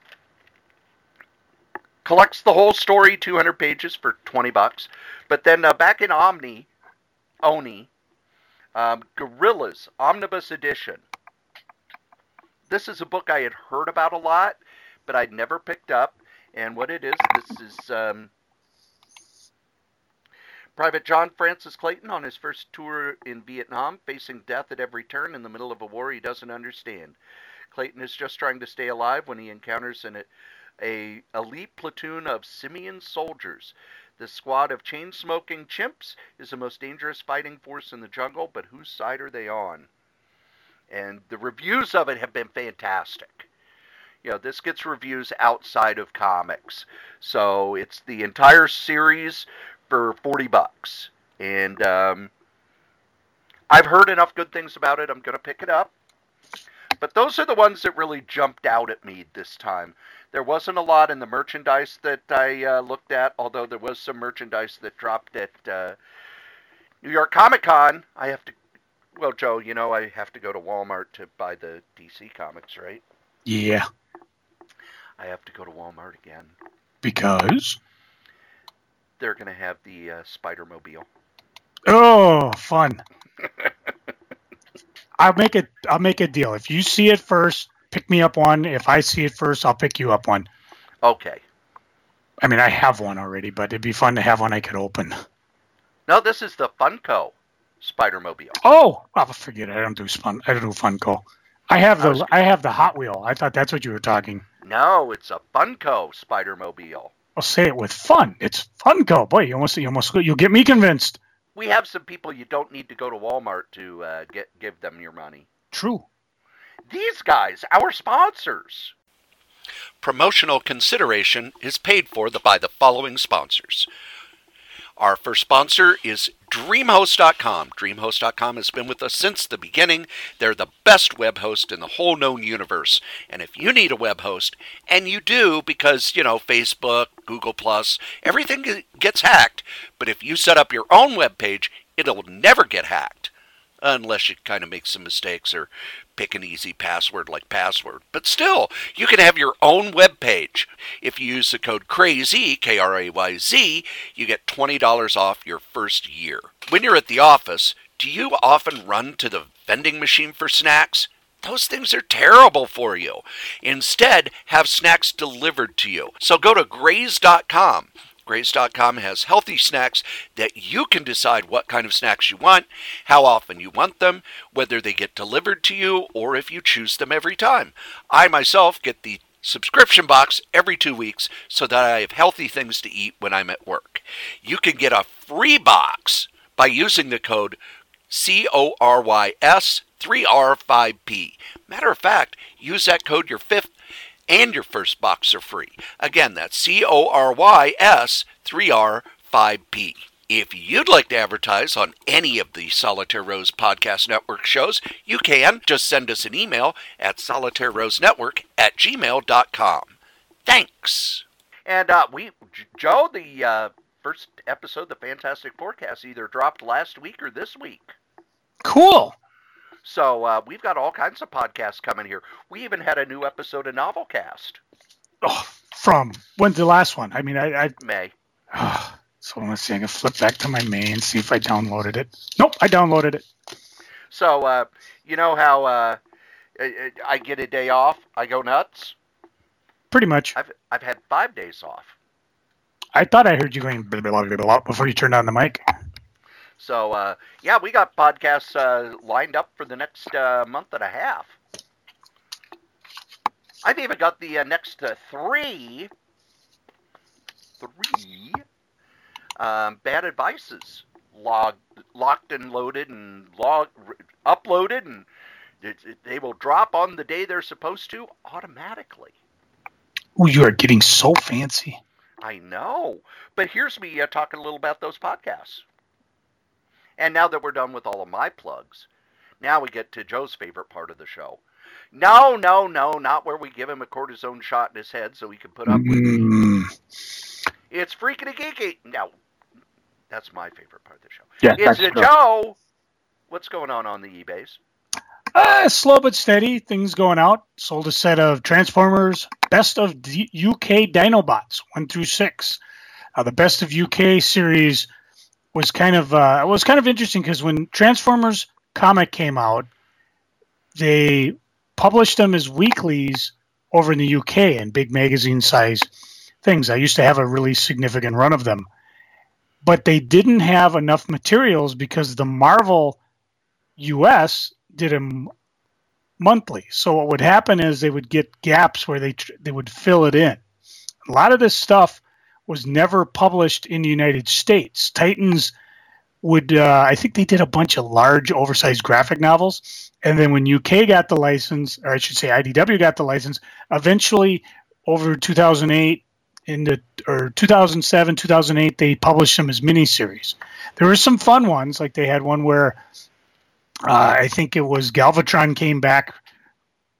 collects the whole story, two hundred pages for twenty bucks. But then uh, back in Omni, Oni, um, Gorillas Omnibus Edition. This is a book I had heard about a lot, but I'd never picked up. And what it is, this is um, Private John Francis Clayton on his first tour in Vietnam, facing death at every turn in the middle of a war he doesn't understand. Clayton is just trying to stay alive when he encounters an a elite platoon of simian soldiers. This squad of chain-smoking chimps is the most dangerous fighting force in the jungle, but whose side are they on? And the reviews of it have been fantastic. You know, this gets reviews outside of comics. So it's the entire series for forty bucks. And um, I've heard enough good things about it. I'm going to pick it up. But those are the ones that really jumped out at me this time. There wasn't a lot in the merchandise that I uh, looked at, although there was some merchandise that dropped at uh, New York Comic Con. I have to, well, Joe, you know I have to go to Walmart to buy the D C comics, right? Yeah. I have to go to Walmart again. Because? They're going to have the uh, Spider-Mobile. Oh, fun. I'll make it. I'll make a deal. If you see it first, pick me up one. If I see it first, I'll pick you up one. Okay. I mean, I have one already, but it'd be fun to have one I could open. No, this is the Funko Spider-Mobile. Oh, well, forget it. I don't do Spun. I don't do Funko. I have the. I was- I have the Hot Wheel. I thought that's what you were talking. No, it's a Funko Spider-Mobile. I'll say it with fun. It's Funko. Boy, you almost. You almost. You'll get me convinced. We have some people you don't need to go to Walmart to uh, get give them your money. True. These guys, our sponsors. Promotional consideration is paid for the, by the following sponsors. Our first sponsor is DreamHost dot com. DreamHost dot com has been with us since the beginning. They're the best web host in the whole known universe. And if you need a web host, and you do because, you know, Facebook, Google Plus, everything gets hacked. But if you set up your own web page, it'll never get hacked. Unless you kind of make some mistakes or pick an easy password like password. But still, you can have your own web page. If you use the code CRAZY, K R A Y Z, you get twenty dollars off your first year. When you're at the office, do you often run to the vending machine for snacks? Those things are terrible for you. Instead, have snacks delivered to you. So go to Graze dot com. Graze dot com has healthy snacks that you can decide what kind of snacks you want, how often you want them, whether they get delivered to you, or if you choose them every time. I myself get the subscription box every two weeks so that I have healthy things to eat when I'm at work. You can get a free box by using the code C O R Y S three R five P. Matter of fact, use that code your fifth and your first box are free. Again, that's C O R Y S three R five P. If you'd like to advertise on any of the Solitaire Rose Podcast Network shows, you can. Just send us an email at solitairerosenetwork at gmail dot com. Thanks. And uh, we, Joe, the uh, first episode, the Fantastic Forecast, either dropped last week or this week. Cool. So uh, we've got all kinds of podcasts coming here. We even had a new episode of Novelcast. Oh, from when's the last one? I mean, I. I May. oh, so let's see. I can flip back to my main, see if I downloaded it. Nope, I downloaded it. So uh, you know how uh, I get a day off, I go nuts. Pretty much. I've I've had five days off. I thought I heard you going blah, blah, blah, blah, before you turned on the mic. So, uh, yeah, we got podcasts uh, lined up for the next uh, month and a half. I've even got the uh, next uh, three, three um, bad advices logged, locked and loaded and log, uploaded, and it, it, they will drop on the day they're supposed to automatically. Oh, you are getting so fancy. I know. But here's me uh, talking a little about those podcasts. And now that we're done with all of my plugs, now we get to Joe's favorite part of the show. No, no, no, not where we give him a cortisone shot in his head so he can put up with Mm. me. It's Freaking a Geeky. No, that's my favorite part of the show. Yeah, It's that's uh, true. Joe. What's going on on the eBays? Uh, slow but steady. Things going out. Sold a set of Transformers Best of D- U K Dinobots one through six. Uh, the Best of U K series was kind of uh, was kind of interesting because when Transformers comic came out, they published them as weeklies over in the U K in big magazine size things. I used to have a really significant run of them, but they didn't have enough materials because the Marvel U S did them monthly. So what would happen is they would get gaps where they tr- they would fill it in. A lot of this stuff was never published in the United States. Titans would, uh, I think they did a bunch of large, oversized graphic novels. And then when U K got the license, or I should say I D W got the license, eventually over two thousand eight, into, or two thousand seven, two thousand eight, they published them as miniseries. There were some fun ones, like they had one where uh, I think it was Galvatron came back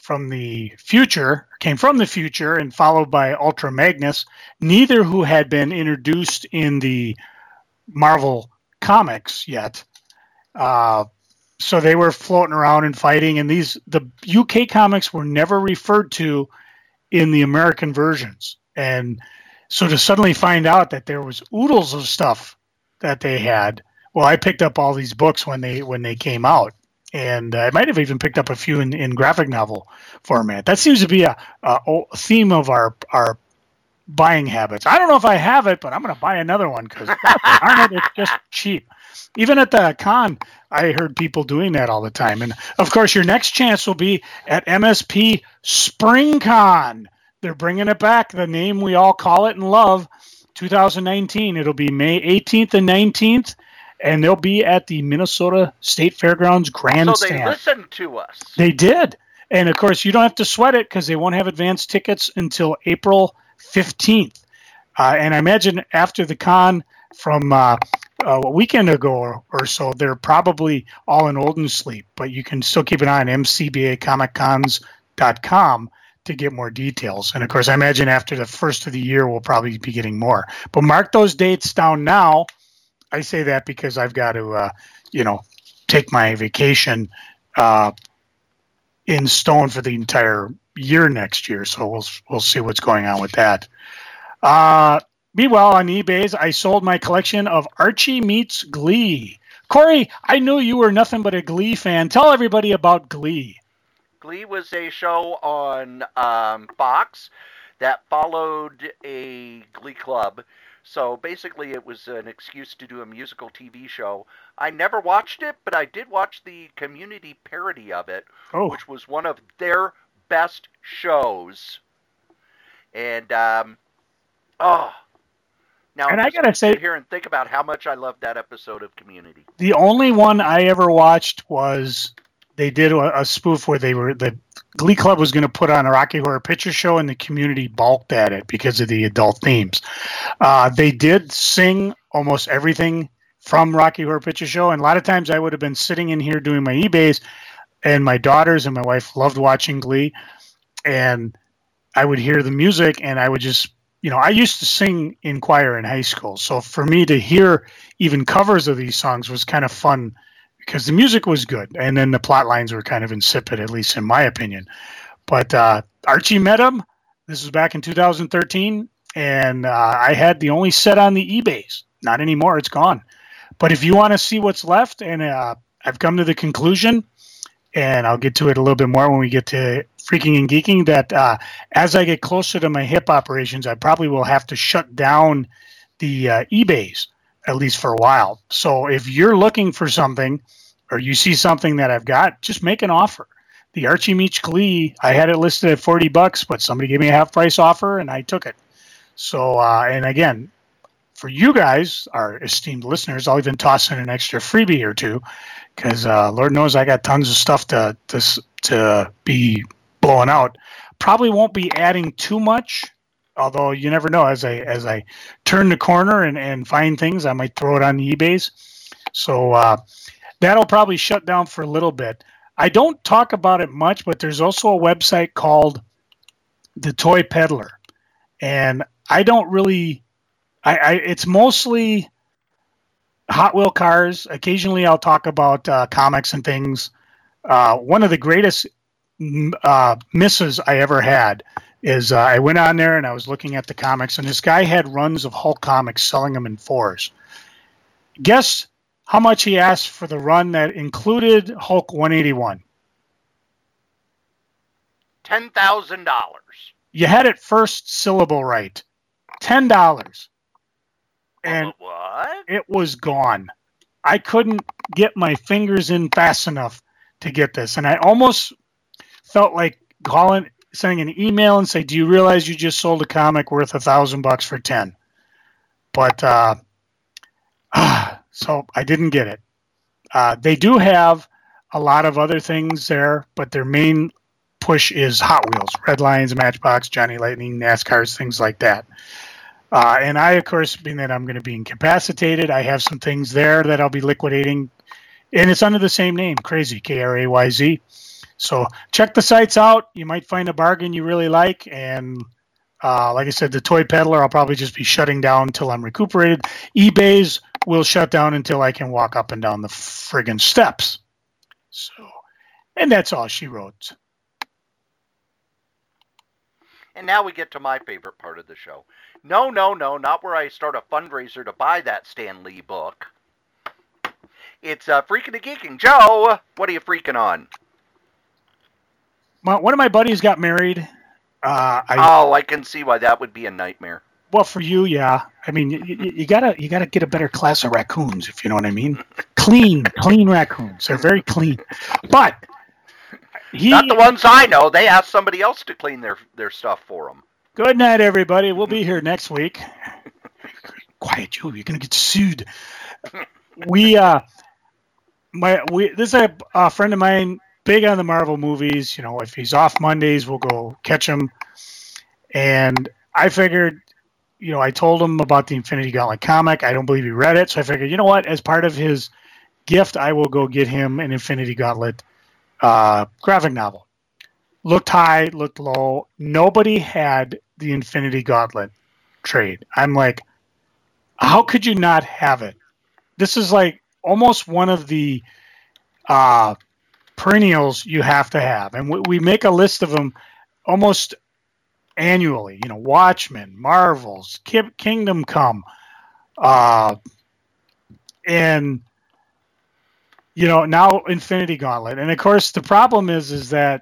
from the future, came from the future, and followed by Ultra Magnus, neither who had been introduced in the Marvel comics yet. Uh, so they were floating around and fighting, and these the U K comics were never referred to in the American versions. And so to suddenly find out that there was oodles of stuff that they had, well, I picked up all these books when they when they came out. And I might have even picked up a few in, in graphic novel format. That seems to be a, a, a theme of our our buying habits. I don't know if I have it, but I'm going to buy another one because aren't it? It's just cheap. Even at the con, I heard people doing that all the time. And of course, your next chance will be at M S P Spring Con. They're bringing it back. The name we all call it and love. two thousand nineteen. It'll be May eighteenth and nineteenth. And they'll be at the Minnesota State Fairgrounds Grandstand. So they listened to us. They did. And, of course, you don't have to sweat it because they won't have advance tickets until April fifteenth. Uh, and I imagine after the con from uh, a weekend ago or, or so, they're probably all in olden sleep. But you can still keep an eye on M C B A Comic Cons dot com to get more details. And, of course, I imagine after the first of the year, we'll probably be getting more. But mark those dates down now. I say that because I've got to, uh, you know, take my vacation uh, in stone for the entire year next year. So we'll we'll see what's going on with that. Uh, meanwhile, on eBay's, I sold my collection of Archie Meets Glee. Corey, I knew you were nothing but a Glee fan. Tell everybody about Glee. Glee was a show on um, Fox that followed a Glee club. So basically it was an excuse to do a musical T V show. I never watched it, but I did watch the Community parody of it, oh. which was one of their best shows. And, um, oh, now and I'm I gotta say, sit here and think about how much I loved that episode of Community. The only one I ever watched was they did a, a spoof where they were the Glee Club was going to put on a Rocky Horror Picture Show, and the Community balked at it because of the adult themes. Uh, they did sing almost everything from Rocky Horror Picture Show, and a lot of times I would have been sitting in here doing my eBays, and my daughters and my wife loved watching Glee, and I would hear the music, and I would just, you know, I used to sing in choir in high school, so for me to hear even covers of these songs was kind of fun because the music was good, and then the plot lines were kind of insipid, at least in my opinion. But uh, Archie met him. This was back in two thousand thirteen, and uh, I had the only set on the eBays. Not anymore. It's gone. But if you want to see what's left, and uh, I've come to the conclusion, and I'll get to it a little bit more when we get to Freaking and Geeking, that uh, as I get closer to my hip operations, I probably will have to shut down the uh, eBays, at least for a while. So if you're looking for something or you see something that I've got, just make an offer. The Archie Meets Glee, I had it listed at forty bucks, but somebody gave me a half price offer and I took it. So, uh, and again, for you guys, our esteemed listeners, I'll even toss in an extra freebie or two because uh, Lord knows I got tons of stuff to, to, to be blowing out. Probably won't be adding too much. Although you never know, as I as I turn the corner and, and find things, I might throw it on the eBays. So uh, that'll probably shut down for a little bit. I don't talk about it much, but there's also a website called The Toy Peddler. And I don't really, I, I it's mostly Hot Wheel cars. Occasionally I'll talk about uh, comics and things. Uh, one of the greatest uh, misses I ever had is uh, I went on there and I was looking at the comics, and this guy had runs of Hulk comics selling them in fours. Guess how much he asked for the run that included Hulk one eighty-one? ten thousand dollars. You had it first syllable right. ten dollars. And what? It was gone. I couldn't get my fingers in fast enough to get this. And I almost felt like calling, sending an email and say, do you realize you just sold a comic worth a thousand bucks for ten? But, uh, so I didn't get it. Uh, they do have a lot of other things there, but their main push is Hot Wheels, Red Lions, Matchbox, Johnny Lightning, NASCARs, things like that. Uh, and I, of course, being that I'm going to be incapacitated, I have some things there that I'll be liquidating. And it's under the same name, Crazy, K R A Y Z. So check the sites out. You might find a bargain you really like. And uh, like I said, the Toy Peddler, I'll probably just be shutting down until I'm recuperated. eBay's will shut down until I can walk up and down the friggin' steps. So, and that's all she wrote. And now we get to my favorite part of the show. No, no, no, not where I start a fundraiser to buy that Stan Lee book. It's uh, Freaking and Geeking. Joe, what are you freaking on? My, one of my buddies got married. Uh, I, oh, I can see why that would be a nightmare. Well, for you, yeah. I mean, you, you, you gotta you gotta get a better class of raccoons, if you know what I mean. Clean, clean raccoons. They're very clean. But he, not the ones I know. They asked somebody else to clean their their stuff for them. Good night, everybody. We'll be here next week. Quiet, Joe. You're gonna get sued. We uh, my we this is a, a friend of mine, big on the Marvel movies. You know, if he's off Mondays, we'll go catch him. And I figured, you know, I told him about the Infinity Gauntlet comic. I don't believe he read it, so I figured, you know what? As part of his gift, I will go get him an Infinity Gauntlet uh, graphic novel. Looked high, looked low. Nobody had the Infinity Gauntlet trade. I'm like, how could you not have it? This is like almost one of the uh, perennials you have to have. And we, we make a list of them almost annually. You know, Watchmen, Marvels, Ki- Kingdom Come, uh, and you know, now Infinity Gauntlet. And of course, the problem is, is that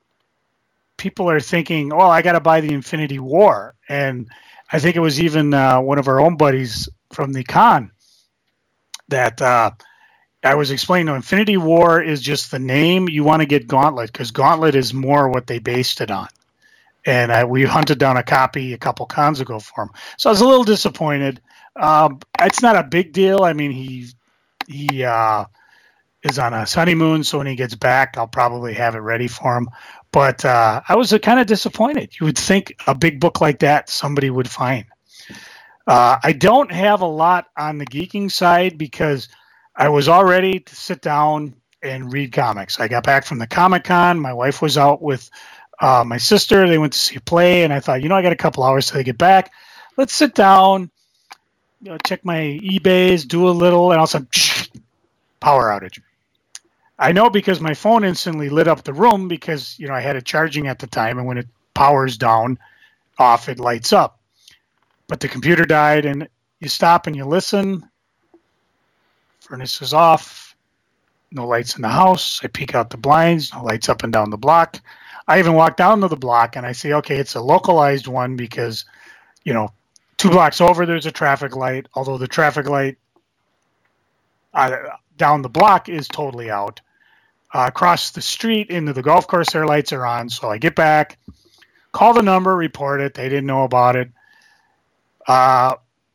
people are thinking, "Oh, I got to buy the Infinity War." And I think it was even uh, one of our own buddies from the con that uh, I was explaining to. Infinity War is just the name. You want to get Gauntlet because Gauntlet is more what they based it on. And I, we hunted down a copy a couple cons ago for him. So I was a little disappointed. Um, it's not a big deal. I mean, he he uh, is on a honeymoon, so when he gets back, I'll probably have it ready for him. But uh, I was uh, kind of disappointed. You would think a big book like that somebody would find. Uh, I don't have a lot on the geeking side because I was all ready to sit down and read comics. I got back from the Comic-Con. My wife was out with uh, my sister. They went to see a play, and I thought, you know, I got a couple hours till they get back. Let's sit down, you know, check my eBays, do a little, and also power outage. I know because my phone instantly lit up the room because, you know, I had it charging at the time, and when it powers down, off, it lights up. But the computer died, and you stop and you listen. Furnace is off. No lights in the house. I peek out the blinds. No lights up and down the block. I even walk down to the block, and I say, okay, it's a localized one because, you know, two blocks over there's a traffic light, although the traffic light uh, down the block is totally out. Uh, across the street into the golf course, their lights are on. So I get back, call the number, report it. They didn't know about it. Uh,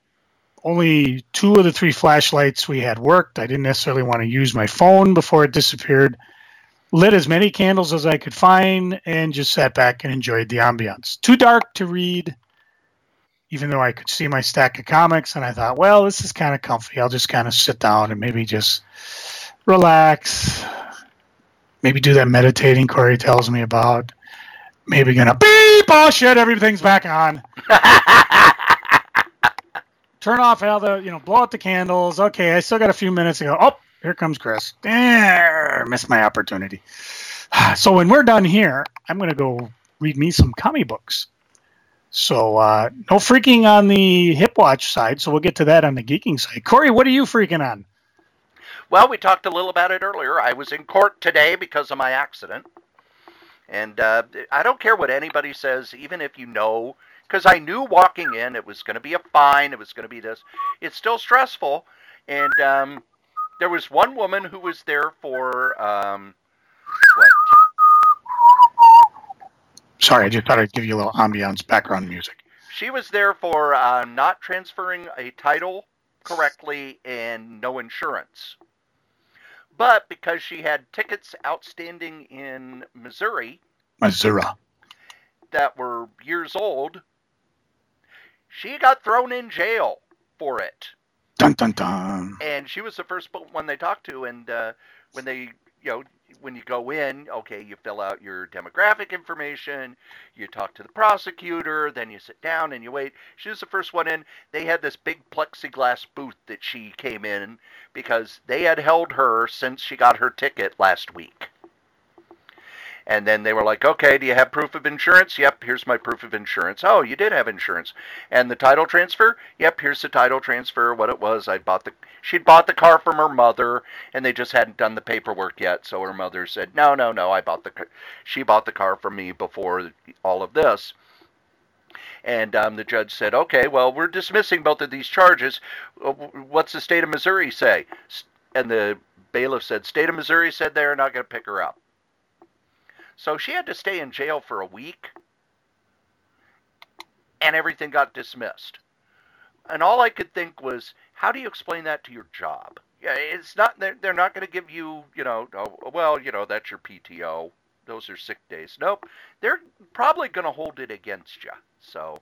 only two of the three flashlights we had worked. I didn't necessarily want to use my phone before it disappeared. Lit as many candles as I could find and just sat back and enjoyed the ambiance. Too dark to read, even though I could see my stack of comics. And I thought, well, this is kind of comfy. I'll just kind of sit down and maybe just relax. Maybe do that meditating Corey tells me about. Maybe gonna beep, oh shit, everything's back on. Turn off all the, you know, blow out the candles. Okay, I still got a few minutes to go. Oh, here comes Chris. There, missed my opportunity. So when we're done here, I'm gonna go read me some comic books. So uh, no freaking on the Hip Watch side. So we'll get to that on the geeking side. Corey, what are you freaking on? Well, we talked a little about it earlier. I was in court today because of my accident. And uh, I don't care what anybody says, even if you know, because I knew walking in it was going to be a fine, it was going to be this. It's still stressful. And um, there was one woman who was there for, um, what? Sorry, I just thought I'd give you a little ambiance background music. She was there for uh, not transferring a title correctly and no insurance. But because she had tickets outstanding in Missouri, Missouri, that were years old, she got thrown in jail for it. Dun dun dun. And she was the first one they talked to, and uh, when they, you know, when you go in, okay, you fill out your demographic information, you talk to the prosecutor, then you sit down and you wait. She was the first one in. They had this big plexiglass booth that she came in because they had held her since she got her ticket last week. And then they were like, okay, do you have proof of insurance? Yep, here's my proof of insurance. Oh, you did have insurance. And the title transfer? Yep, here's the title transfer, what it was. I bought the, she'd bought the car from her mother, and they just hadn't done the paperwork yet. So her mother said, no, no, no, I bought the, she bought the car from me before all of this. And um, the judge said, okay, well, we're dismissing both of these charges. What's the state of Missouri say? And the bailiff said, state of Missouri said they're not going to pick her up. So she had to stay in jail for a week, and everything got dismissed. And all I could think was, how do you explain that to your job? Yeah, it's not, they're, they're not going to give you, you know, oh, well, you know, that's your P T O. Those are sick days. Nope. They're probably going to hold it against you. So,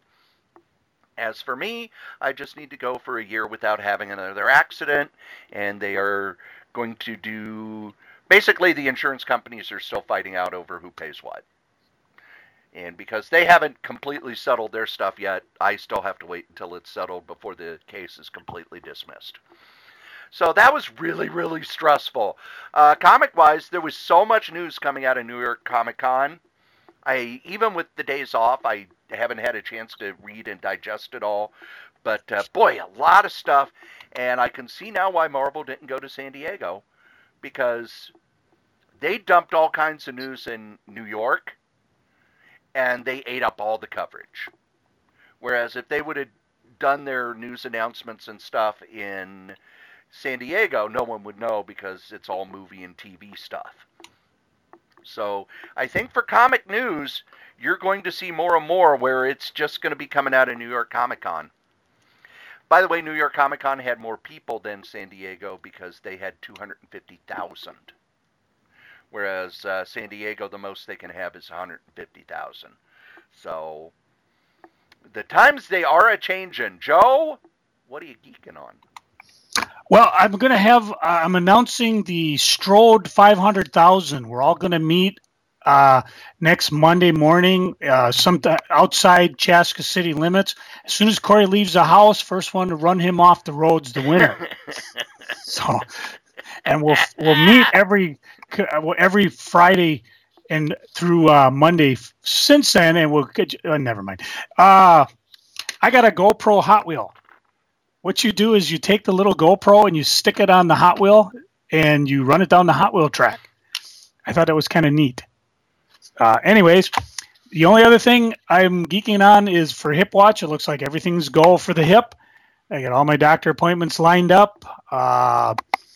as for me, I just need to go for a year without having another accident, and they are going to do... Basically, the insurance companies are still fighting out over who pays what. And because they haven't completely settled their stuff yet, I still have to wait until it's settled before the case is completely dismissed. So that was really, really stressful. Uh, comic-wise, there was so much news coming out of New York Comic Con. I, even with the days off, I haven't had a chance to read and digest it all. But, uh, boy, a lot of stuff. And I can see now why Marvel didn't go to San Diego. Because they dumped all kinds of news in New York, and they ate up all the coverage. Whereas if they would have done their news announcements and stuff in San Diego, no one would know because it's all movie and T V stuff. So I think for comic news, you're going to see more and more where it's just going to be coming out of New York Comic Con. By the way, New York Comic Con had more people than San Diego because they had two hundred fifty thousand. Whereas uh, San Diego, the most they can have is one hundred fifty thousand. So, the times they are a-changin'. Joe, what are you geeking on? Well, I'm going to have, uh, I'm announcing the Strode five hundred thousand. We're all going to meet uh, next Monday morning, uh, some outside Chaska city limits. As soon as Corey leaves the house, first one to run him off the road's the winner. So, and we'll we'll meet every every Friday and through uh, Monday since then, and we'll get. Uh, never mind. Uh, I got a GoPro Hot Wheel. What you do is you take the little GoPro and you stick it on the Hot Wheel, and you run it down the Hot Wheel track. I thought that was kind of neat. Uh, anyways, the only other thing I'm geeking on is for Hip Watch. It looks like everything's go for the hip. I got all my doctor appointments lined up. Uh,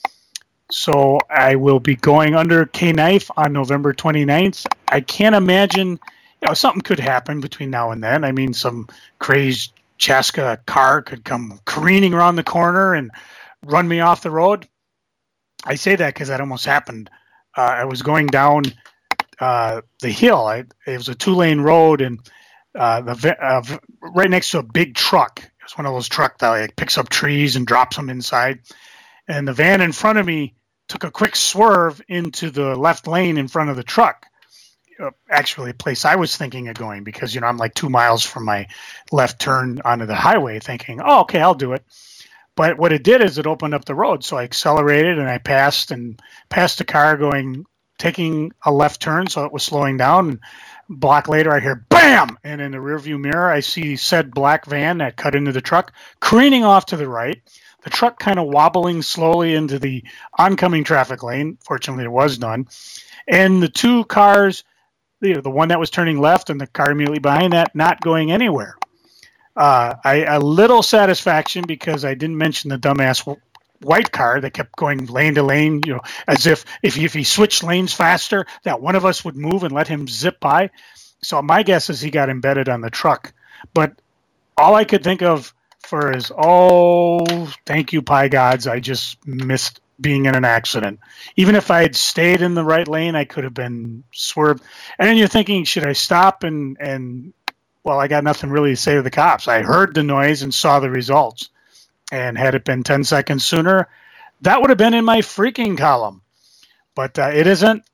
so I will be going under K-Knife on November twenty-ninth. I can't imagine, you know, something could happen between now and then. I mean, some crazed Chaska car could come careening around the corner and run me off the road. I say that because that almost happened. Uh, I was going down uh, the hill. I, it was a two-lane road, and uh, the uh, right next to a big truck. It's one of those trucks that like, picks up trees and drops them inside. And the van in front of me took a quick swerve into the left lane in front of the truck. Uh, actually, a place I was thinking of going because, you know, I'm like two miles from my left turn onto the highway thinking, oh, okay, I'll do it. But what it did is it opened up the road. So I accelerated and I passed and passed a car going, taking a left turn. So it was slowing down. And a block later, I hear bam. And in the rearview mirror, I see said black van that cut into the truck, careening off to the right. The truck kind of wobbling slowly into the oncoming traffic lane. Fortunately, there was none. And the two cars, you know, the one that was turning left and the car immediately behind that, not going anywhere. Uh, I a little satisfaction because I didn't mention the dumbass white car that kept going lane to lane, you know, as if if he, if he switched lanes faster, that one of us would move and let him zip by. So my guess is he got embedded on the truck. But all I could think of for is, oh, thank you, pie gods, I just missed being in an accident. Even if I had stayed in the right lane, I could have been swerved. And then you're thinking, should I stop and and well, I got nothing really to say to the cops. I heard the noise and saw the results. And had it been ten seconds sooner, that would have been in my freaking column. But uh, it isn't.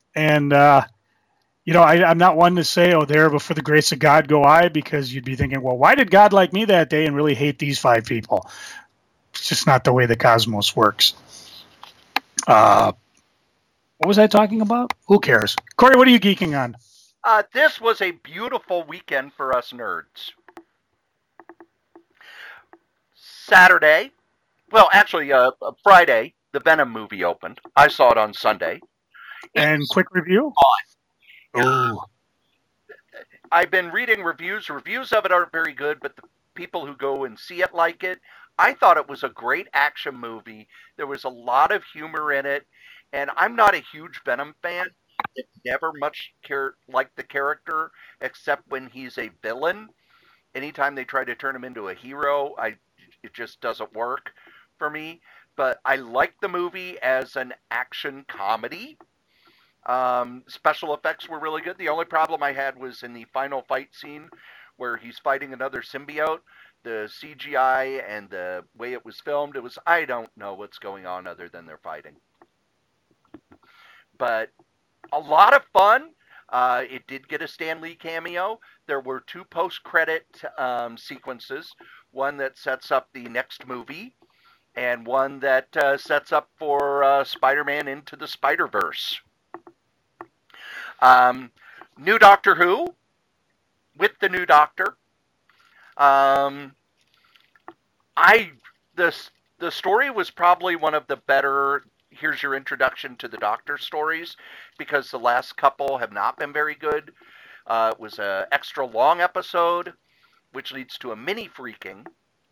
And, uh, you know, I, I'm not one to say, oh, there before the grace of God go I, because you'd be thinking, well, why did God like me that day and really hate these five people? It's just not the way the cosmos works. Uh, what was I talking about? Who cares? Corey, what are you geeking on? Uh, this was a beautiful weekend for us nerds. Saturday, well, actually, uh, Friday, the Venom movie opened. I saw it on Sunday. And quick review? Oh. I've been reading reviews. Reviews of it aren't very good, but the people who go and see it like it. I thought it was a great action movie. There was a lot of humor in it, and I'm not a huge Venom fan. I've never much care liked the character, except when he's a villain. Anytime they try to turn him into a hero, I it just doesn't work for me. But I like the movie as an action comedy. Um, special effects were really good. The only problem I had was in the final fight scene where he's fighting another symbiote. The C G I and the way it was filmed, it was, I don't know what's going on other than they're fighting. But a lot of fun. Uh, it did get a Stan Lee cameo. There were two post-credit um, sequences, one that sets up the next movie, and one that uh, sets up for uh, Spider-Man Into the Spider-Verse. Um, new Doctor Who, with the new Doctor. Um, I the the story was probably one of the better. Here's your introduction to the Doctor stories, because the last couple have not been very good. Uh, it was an extra long episode, which leads to a mini freaking.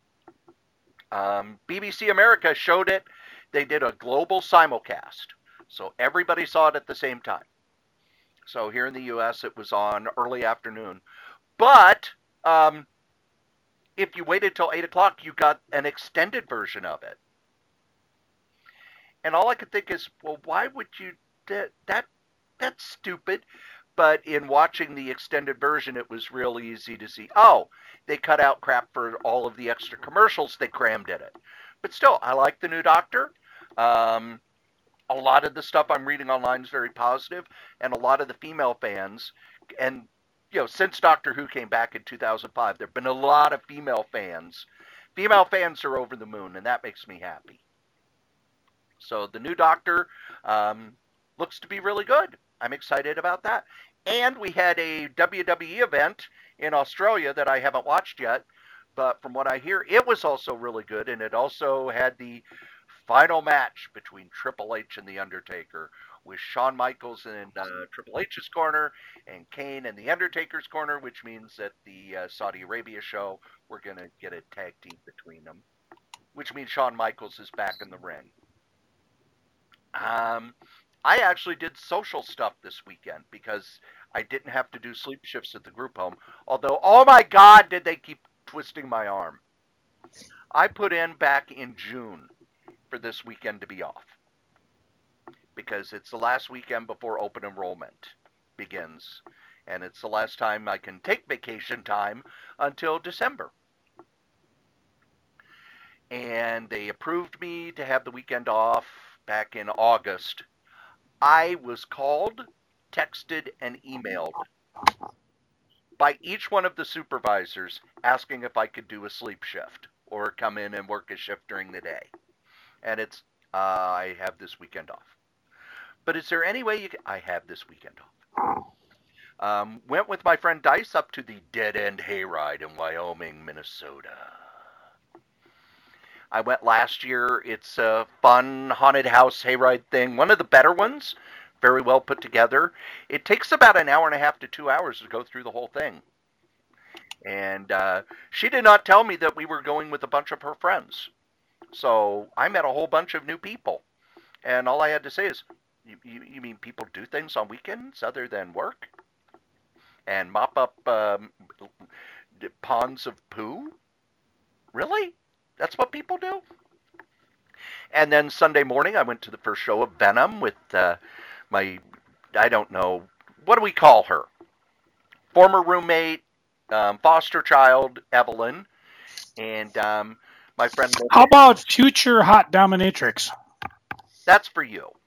Um, B B C America showed it. They did a global simulcast, so everybody saw it at the same time. So here in the U S, it was on early afternoon. But um, if you waited till eight o'clock, you got an extended version of it. And all I could think is, well, why would you... That, that That's stupid. But in watching the extended version, it was real easy to see, oh, they cut out crap for all of the extra commercials they crammed in it. But still, I like the new Doctor. Um... A lot of the stuff I'm reading online is very positive, and a lot of the female fans, and you know, since Doctor Who came back in two thousand five, there have been a lot of female fans. Female fans are over the moon, and that makes me happy. So the new Doctor um, looks to be really good. I'm excited about that. And we had a W W E event in Australia that I haven't watched yet, but from what I hear, it was also really good, and it also had the final match between Triple H and The Undertaker, with Shawn Michaels in uh, Triple H's corner and Kane in The Undertaker's corner, which means that the uh, Saudi Arabia show, we're going to get a tag team between them, which means Shawn Michaels is back in the ring. Um, I actually did social stuff this weekend because I didn't have to do sleep shifts at the group home, although, oh my God, did they keep twisting my arm. I put in back in June for this weekend to be off, because it's the last weekend before open enrollment begins, and it's the last time I can take vacation time until December. And they approved me to have the weekend off back in August. I was called, texted, and emailed by each one of the supervisors asking if I could do a sleep shift or come in and work a shift during the day. And it's, uh, I have this weekend off. But is there any way you can... I have this weekend off. Um, went with my friend Dice up to the Dead End Hayride in Wyoming, Minnesota. I went last year. It's a fun haunted house hayride thing. One of the better ones. Very well put together. It takes about an hour and a half to two hours to go through the whole thing. And uh, she did not tell me that we were going with a bunch of her friends. So I met a whole bunch of new people, and all I had to say is, you, you, you mean people do things on weekends other than work? And mop up um, ponds of poo? Really? That's what people do? And then Sunday morning, I went to the first show of Venom with uh, my, I don't know, what do we call her? Former roommate, um, foster child, Evelyn, and... Um, my friend. How about future hot dominatrix? That's for you.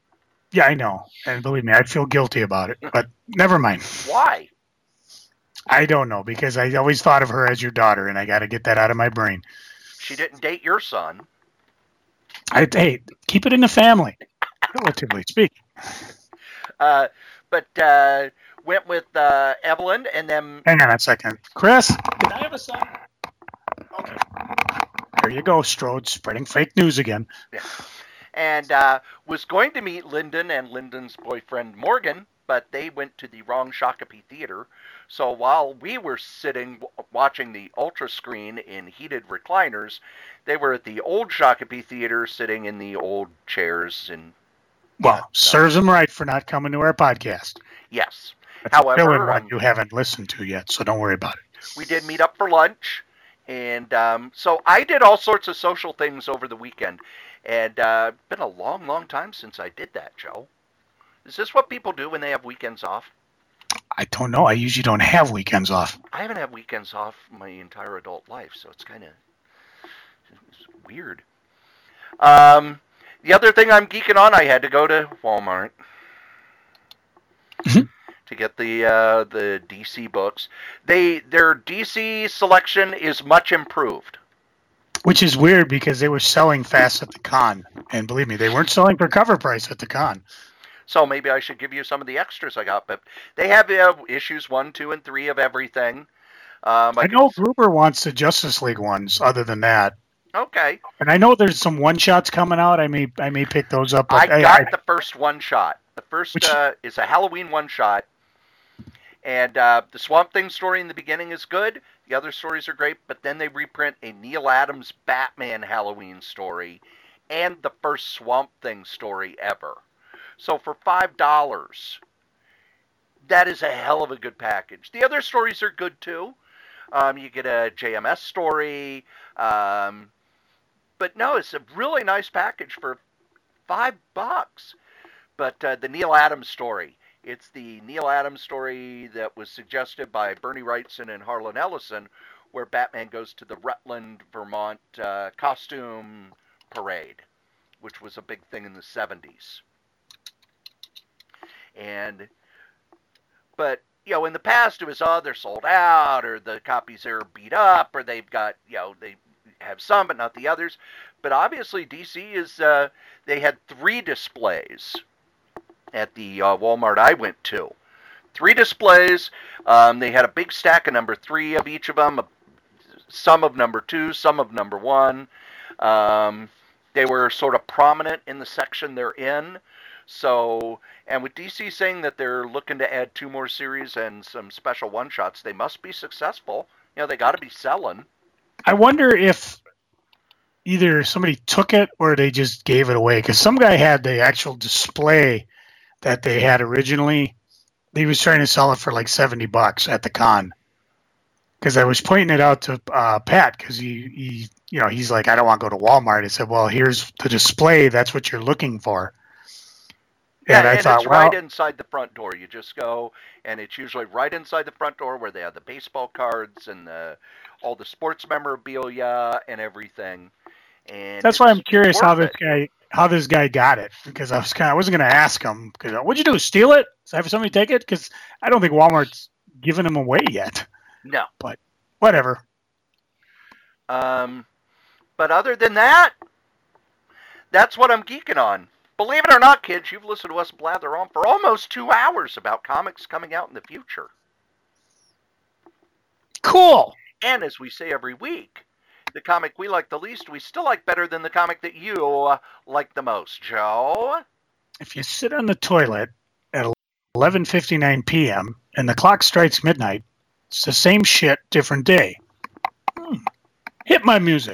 Yeah, I know. And believe me, I feel guilty about it. But never mind. Why? I don't know, because I always thought of her as your daughter, and I got to get that out of my brain. She didn't date your son. I, hey, keep it in the family, relatively speaking. Uh, but uh, went with uh, Evelyn, and then... Hang on a second. Chris, can I have a son? Okay. There you go, Strode, spreading fake news again. Yeah. And uh, was going to meet Lyndon and Lyndon's boyfriend Morgan, but they went to the wrong Shakopee Theater. So while we were sitting w- watching the Ultra screen in heated recliners, they were at the old Shakopee Theater sitting in the old chairs. And Well, serves them right for not coming to our podcast. Yes. That's a fill-in However, one um, you haven't listened to yet, so don't worry about it. we did meet up for lunch. And um, so I did all sorts of social things over the weekend. And uh, it's been a long, long time since I did that, Joe. Is this what people do when they have weekends off? I don't know. I usually don't have weekends off. I haven't had weekends off my entire adult life, so it's kind of it's weird. Um, the other thing I'm geeking on, I had to go to Walmart Mhm. to get the uh, the D C books. They their D C selection is much improved. Which is weird because they were selling fast at the con. And believe me, they weren't selling for cover price at the con. So maybe I should give you some of the extras I got. But they have uh, issues one, two, and three of everything. Um, I know Gruber wants the Justice League ones other than that. Okay. And I know there's some one-shots coming out. I may I may pick those up. I But got I, the first one shot. The first Which- uh, is a Halloween one shot. And uh, the Swamp Thing story in the beginning is good. The other stories are great. But then they reprint a Neil Adams Batman Halloween story and the first Swamp Thing story ever. So for five dollars, that is a hell of a good package. The other stories are good too. Um, you get a J M S story. Um, but no, it's a really nice package for five bucks. But uh, the Neil Adams story, it's the Neil Adams story that was suggested by Bernie Wrightson and Harlan Ellison, where Batman goes to the Rutland, Vermont uh, costume parade, which was a big thing in the seventies. And, but, you know, in the past it was, oh, they're sold out, or the copies are beat up, or they've got, you know, they have some but not the others. But obviously D C is, uh, they had three displays at the uh, Walmart I went to. Three displays. Um, they had a big stack of number three of each of them, some of number two, some of number one. Um, they were sort of prominent in the section they're in. So, and with D C saying that they're looking to add two more series and some special one-shots, they must be successful. You know, they got to be selling. I wonder if either somebody took it or they just gave it away. Because some guy had the actual display that they had originally. He was trying to sell it for like seventy bucks at the con. Because I was pointing it out to uh, Pat, because he, he, you know, he's like, I don't want to go to Walmart. I said, well, here's the display. That's what you're looking for. Yeah, and I and thought, it's well, right inside the front door. You just go, and it's usually right inside the front door where they have the baseball cards and the, all the sports memorabilia and everything. And that's why I'm it's curious how this worth it. guy how this guy got it, because I was kind of I wasn't going to ask him because what'd you do, steal it? Is have somebody take it? Because I don't think Walmart's given them away yet. No. But whatever. Um, but other than that, that's what I'm geeking on. Believe it or not, kids, you've listened to us blather on for almost two hours about comics coming out in the future. Cool. And as we say every week, the comic we like the least, we still like better than the comic that you uh, like the most. Joe? If you sit on the toilet at eleven fifty-nine p.m. and the clock strikes midnight, it's the same shit, different day. Hmm. Hit my music.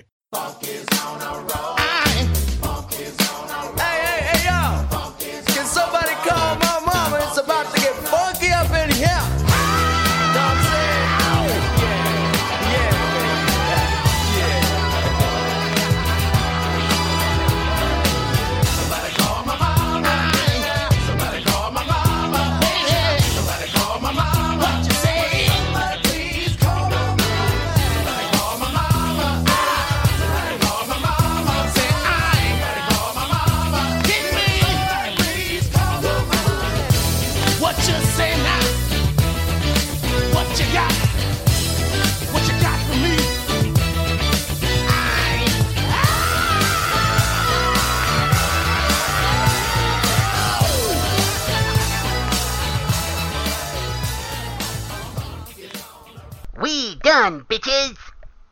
We done, bitches!